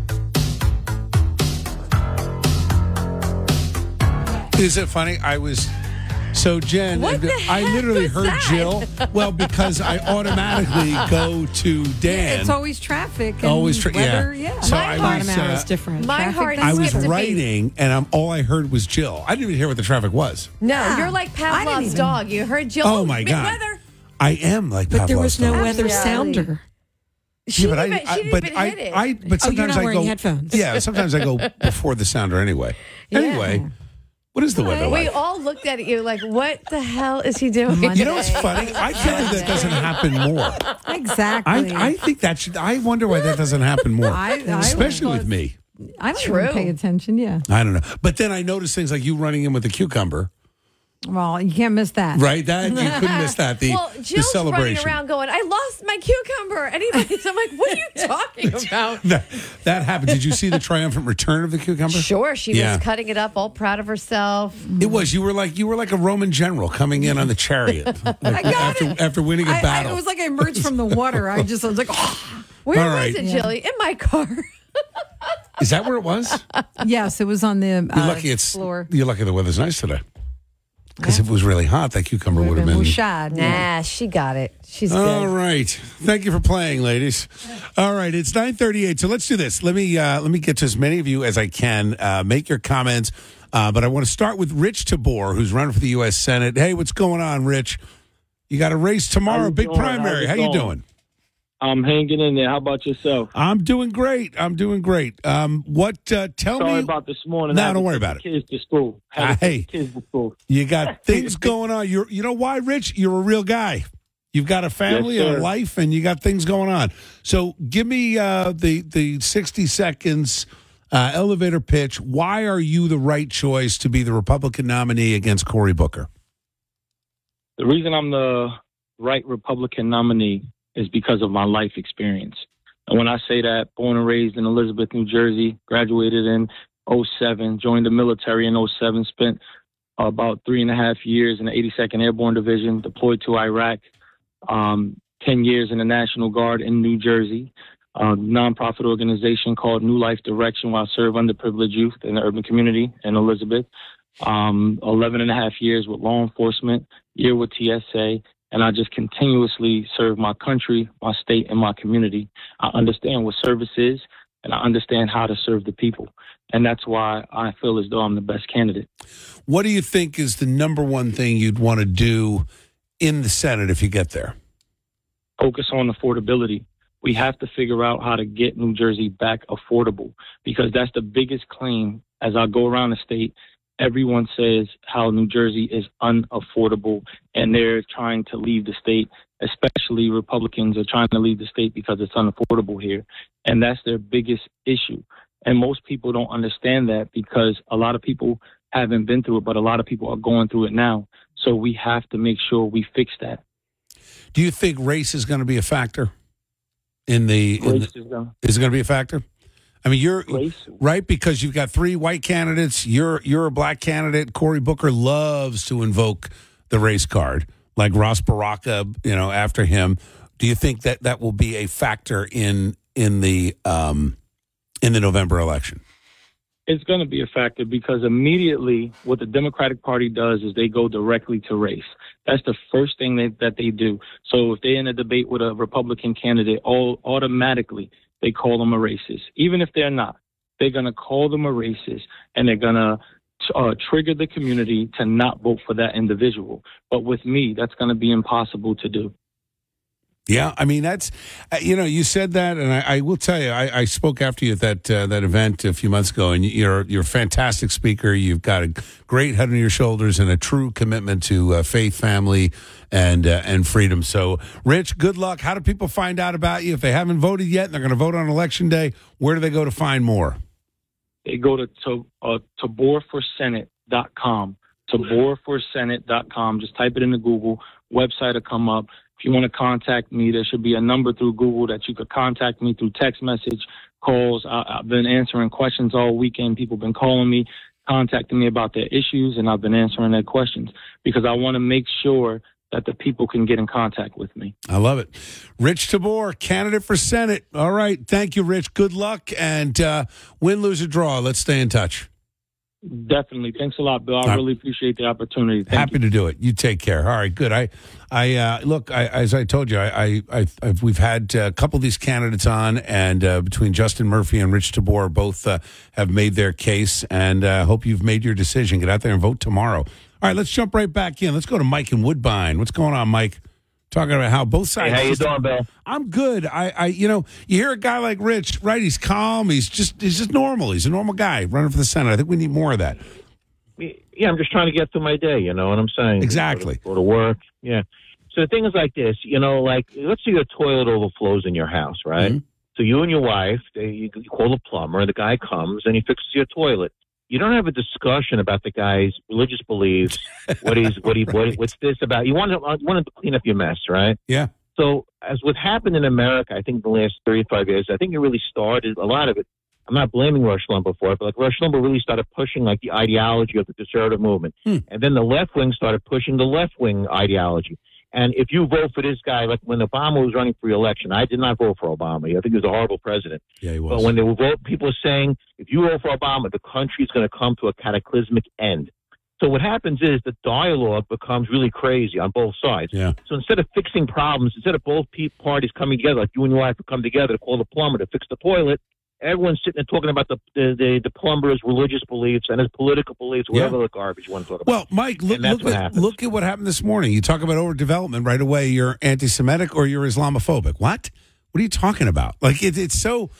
Is it funny? So, Jen, I literally heard Jill. Well, because I automatically go to Dan. Yeah, it's always traffic. And always weather, So my heart is different. My heart I was writing, and all I heard was Jill. I didn't even hear what the traffic was. No, you're like Pavlov's dog. You heard Jill. Oh, my God. Weather. I am like Pavlov's dog. But there was no weather sounder. She didn't even hit it. But sometimes you're not I wearing go. headphones. Yeah, sometimes I go before the sounder anyway. Yeah. Anyway. What is the weather like? We all looked at you like, what the hell is he doing? You know what's funny? I feel like that doesn't happen more. Exactly. I think that should. I wonder why that doesn't happen more, especially with me. I don't even pay attention. Yeah. I don't know, but then I notice things like you running in with the cucumber. Well, you can't miss that. Right? That you couldn't miss that. The Jill's celebration. running around going, I lost my cucumber. And I'm like, what are you talking about? that happened. Did you see the triumphant return of the cucumber? Sure. She was cutting it up, all proud of herself. It was. You were like a Roman general coming in on the chariot after winning a battle. It was like I emerged from the water. I was like, oh. Where was it, Jilly? In my car. Is that where it was? Yes, it was on the floor. You're lucky the weather's nice today. Because if it was really hot, that cucumber would have been. Nah, she got it. She's good. All right. Thank you for playing, ladies. All right, it's 9:38. So let's do this. Let me get to as many of you as I can. Make your comments. But I want to start with Rich Tabor, who's running for the U.S. Senate. Hey, what's going on, Rich? You got a race tomorrow, big primary. How you doing? I'm hanging in there. How about yourself? I'm doing great. Tell Sorry me about this morning. No, don't worry about it. Kids to school. Hey, kids to school. You got things going on. You know why, Rich? You're a real guy. You've got a family and a life, and you got things going on. So give me the 60 seconds elevator pitch. Why are you the right choice to be the Republican nominee against Cory Booker? The reason I'm the right Republican nominee is because of my life experience. And when I say that, born and raised in Elizabeth, New Jersey, graduated in 2007, joined the military in 2007, spent about 3.5 years in the 82nd Airborne Division, deployed to Iraq, 10 years in the National Guard in New Jersey, a nonprofit organization called New Life Direction, while I serve underprivileged youth in the urban community in Elizabeth, 11.5 years with law enforcement, year with TSA, and I just continuously serve my country, my state, and my community. I understand what service is, and I understand how to serve the people. And that's why I feel as though I'm the best candidate. What do you think is the number one thing you'd want to do in the Senate if you get there? Focus on affordability. We have to figure out how to get New Jersey back affordable, because that's the biggest claim as I go around the state. Everyone says how New Jersey is unaffordable, and they're trying to leave the state, especially Republicans are trying to leave the state because it's unaffordable here. And that's their biggest issue. And most people don't understand that, because a lot of people haven't been through it, but a lot of people are going through it now. So we have to make sure we fix that. Do you think race is going to be a factor is it going to be a factor? I mean, you're right, because you've got 3 white candidates. You're a black candidate. Cory Booker loves to invoke the race card, like Ross Baraka, after him. Do you think that will be a factor in the November election? It's going to be a factor, because immediately what the Democratic Party does is they go directly to race. That's the first thing that they do. So if they're in a debate with a Republican candidate, automatically they call them a racist. Even if they're not, they're going to call them a racist, and they're going to trigger the community to not vote for that individual. But with me, that's going to be impossible to do. Yeah, I mean, that's, you said that, and I will tell you, I spoke after you at that event a few months ago, and you're a fantastic speaker. You've got a great head on your shoulders and a true commitment to faith, family, and freedom. So, Rich, good luck. How do people find out about you? If they haven't voted yet and they're going to vote on Election Day, where do they go to find more? They go to taborforsenate.com. taborforsenate.com. Just type it into Google. Website will come up. If you want to contact me, there should be a number through Google that you could contact me through text message, calls. I've been answering questions all weekend. People have been calling me, contacting me about their issues, and I've been answering their questions because I want to make sure that the people can get in contact with me. I love it. Rich Tabor, candidate for Senate. All right. Thank you, Rich. Good luck. And win, lose, or draw. Let's stay in touch. Definitely. Thanks a lot, Bill. I really appreciate the opportunity. Happy to do it. You take care. All right, good. As I told you, we've had a couple of these candidates on, and between Justin Murphy and Rich Tabor, both have made their case, and I hope you've made your decision. Get out there and vote tomorrow. All right, let's jump right back in. Let's go to Mike in Woodbine. What's going on, Mike? Talking about how both sides. Hey, how you doing, Bill? I'm good. You hear a guy like Rich, right? He's calm. He's just normal. He's a normal guy running for the Senate. I think we need more of that. Yeah, I'm just trying to get through my day. You know what I'm saying? Exactly. Go to work. Yeah. So the thing is like this. Let's say your toilet overflows in your house, right? Mm-hmm. So you and your wife, you call a plumber. The guy comes and he fixes your toilet. You don't have a discussion about the guy's religious beliefs. What's this about? You want him to clean up your mess, right? Yeah. So as what happened in America, I think the last 35 years, I think it really started a lot of it. I'm not blaming Rush Limbaugh for it, but Rush Limbaugh really started pushing the ideology of the conservative movement, and then the left wing started pushing the left wing ideology. And if you vote for this guy, like when Obama was running for re-election, I did not vote for Obama. I think he was a horrible president. Yeah, he was. But when they would vote, people were saying, if you vote for Obama, the country is going to come to a cataclysmic end. So what happens is the dialogue becomes really crazy on both sides. Yeah. So instead of fixing problems, instead of both parties coming together, like you and your wife would come together to call the plumber to fix the toilet, everyone's sitting there talking about the plumber's religious beliefs and his political beliefs, whatever the garbage you want to talk about. Well, Mike, look at what happened this morning. You talk about overdevelopment right away. You're anti-Semitic or you're Islamophobic. What are you talking about? Like it's so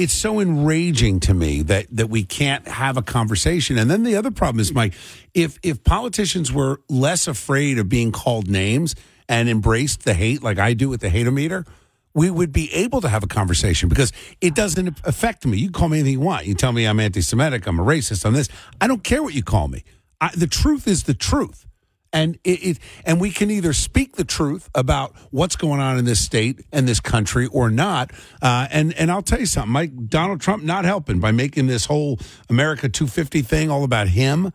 enraging to me that we can't have a conversation. And then the other problem is, Mike, if politicians were less afraid of being called names and embraced the hate like I do with the hate-o-meter, we would be able to have a conversation because it doesn't affect me. You can call me anything you want. You tell me I'm anti-Semitic, I'm a racist, I'm this. I don't care what you call me. The truth is the truth. And and we can either speak the truth about what's going on in this state and this country or not. And I'll tell you something, Mike, Donald Trump not helping by making this whole America 250 thing all about him.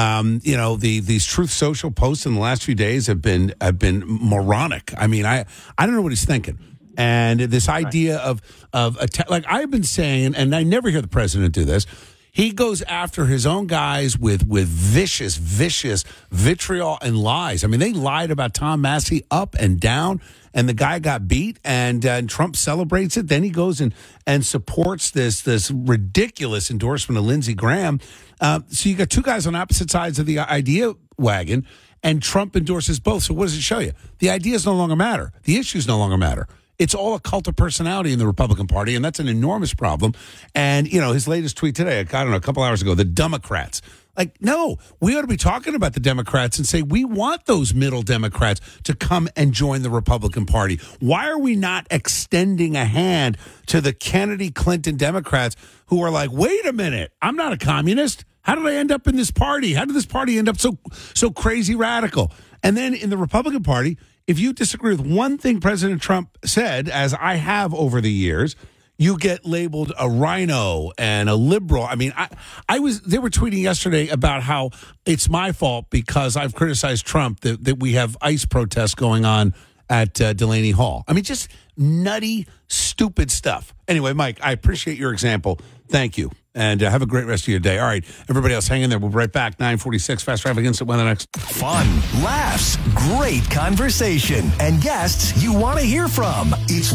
These Truth Social posts in the last few days have been moronic. I mean, I don't know what he's thinking. And this idea of like I've been saying, and I never hear the president do this, he goes after his own guys with vicious vitriol and lies. I mean, they lied about Tom Massey up and down, and the guy got beat, and Trump celebrates it. Then he goes and supports this ridiculous endorsement of Lindsey Graham. So you got two guys on opposite sides of the idea wagon, and Trump endorses both. So what does it show you? The ideas no longer matter. The issues no longer matter. It's all a cult of personality in the Republican Party, and that's an enormous problem. And, his latest tweet today, a couple hours ago, the Democrats. Like, no, we ought to be talking about the Democrats and say we want those middle Democrats to come and join the Republican Party. Why are we not extending a hand to the Kennedy-Clinton Democrats who are like, wait a minute, I'm not a communist. How did I end up in this party? How did this party end up so crazy radical? And then in the Republican Party, if you disagree with one thing President Trump said, as I have over the years, you get labeled a rhino and a liberal. I mean, they were tweeting yesterday about how it's my fault because I've criticized Trump that we have ICE protests going on at Delaney Hall. I mean, just nutty, stupid stuff. Anyway, Mike, I appreciate your example. Thank you. And have a great rest of your day. All right, everybody else, hang in there. We'll be right back. 9:46, Fast Traffic Instant Weather next. Fun, laughs, great conversation, and guests you want to hear from. It's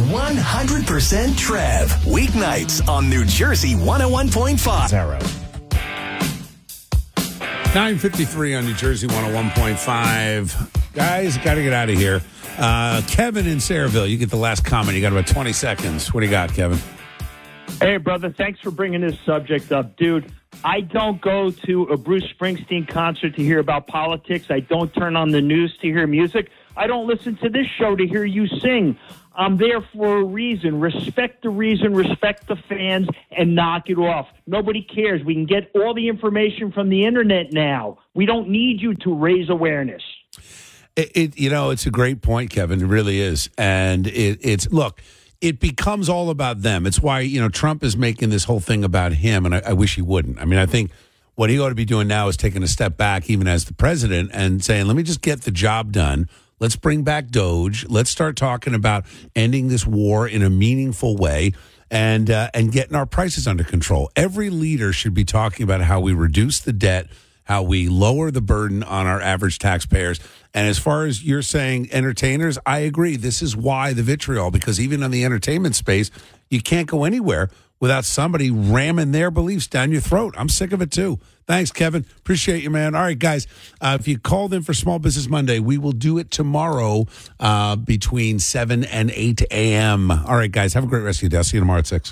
100% Trev. Weeknights on New Jersey 101.5. 9:53 on New Jersey 101.5. Guys, got to get out of here. Kevin in Sayreville, you get the last comment. You got about 20 seconds. What do you got, Kevin? Hey, brother, thanks for bringing this subject up. Dude, I don't go to a Bruce Springsteen concert to hear about politics. I don't turn on the news to hear music. I don't listen to this show to hear you sing. I'm there for a reason. Respect the reason, respect the fans, and knock it off. Nobody cares. We can get all the information from the internet now. We don't need you to raise awareness. It's a great point, Kevin. It really is. And look, it becomes all about them. It's why, Trump is making this whole thing about him, and I wish he wouldn't. I mean, I think what he ought to be doing now is taking a step back, even as the president, and saying, let me just get the job done. Let's bring back Doge. Let's start talking about ending this war in a meaningful way and getting our prices under control. Every leader should be talking about how we reduce the debt, how we lower the burden on our average taxpayers. And as far as you're saying entertainers, I agree. This is why the vitriol, because even in the entertainment space, you can't go anywhere without somebody ramming their beliefs down your throat. I'm sick of it too. Thanks, Kevin. Appreciate you, man. All right, guys, if you called in for Small Business Monday, we will do it tomorrow between 7 and 8 a.m. All right, guys, have a great rest of your day. I'll see you tomorrow at 6.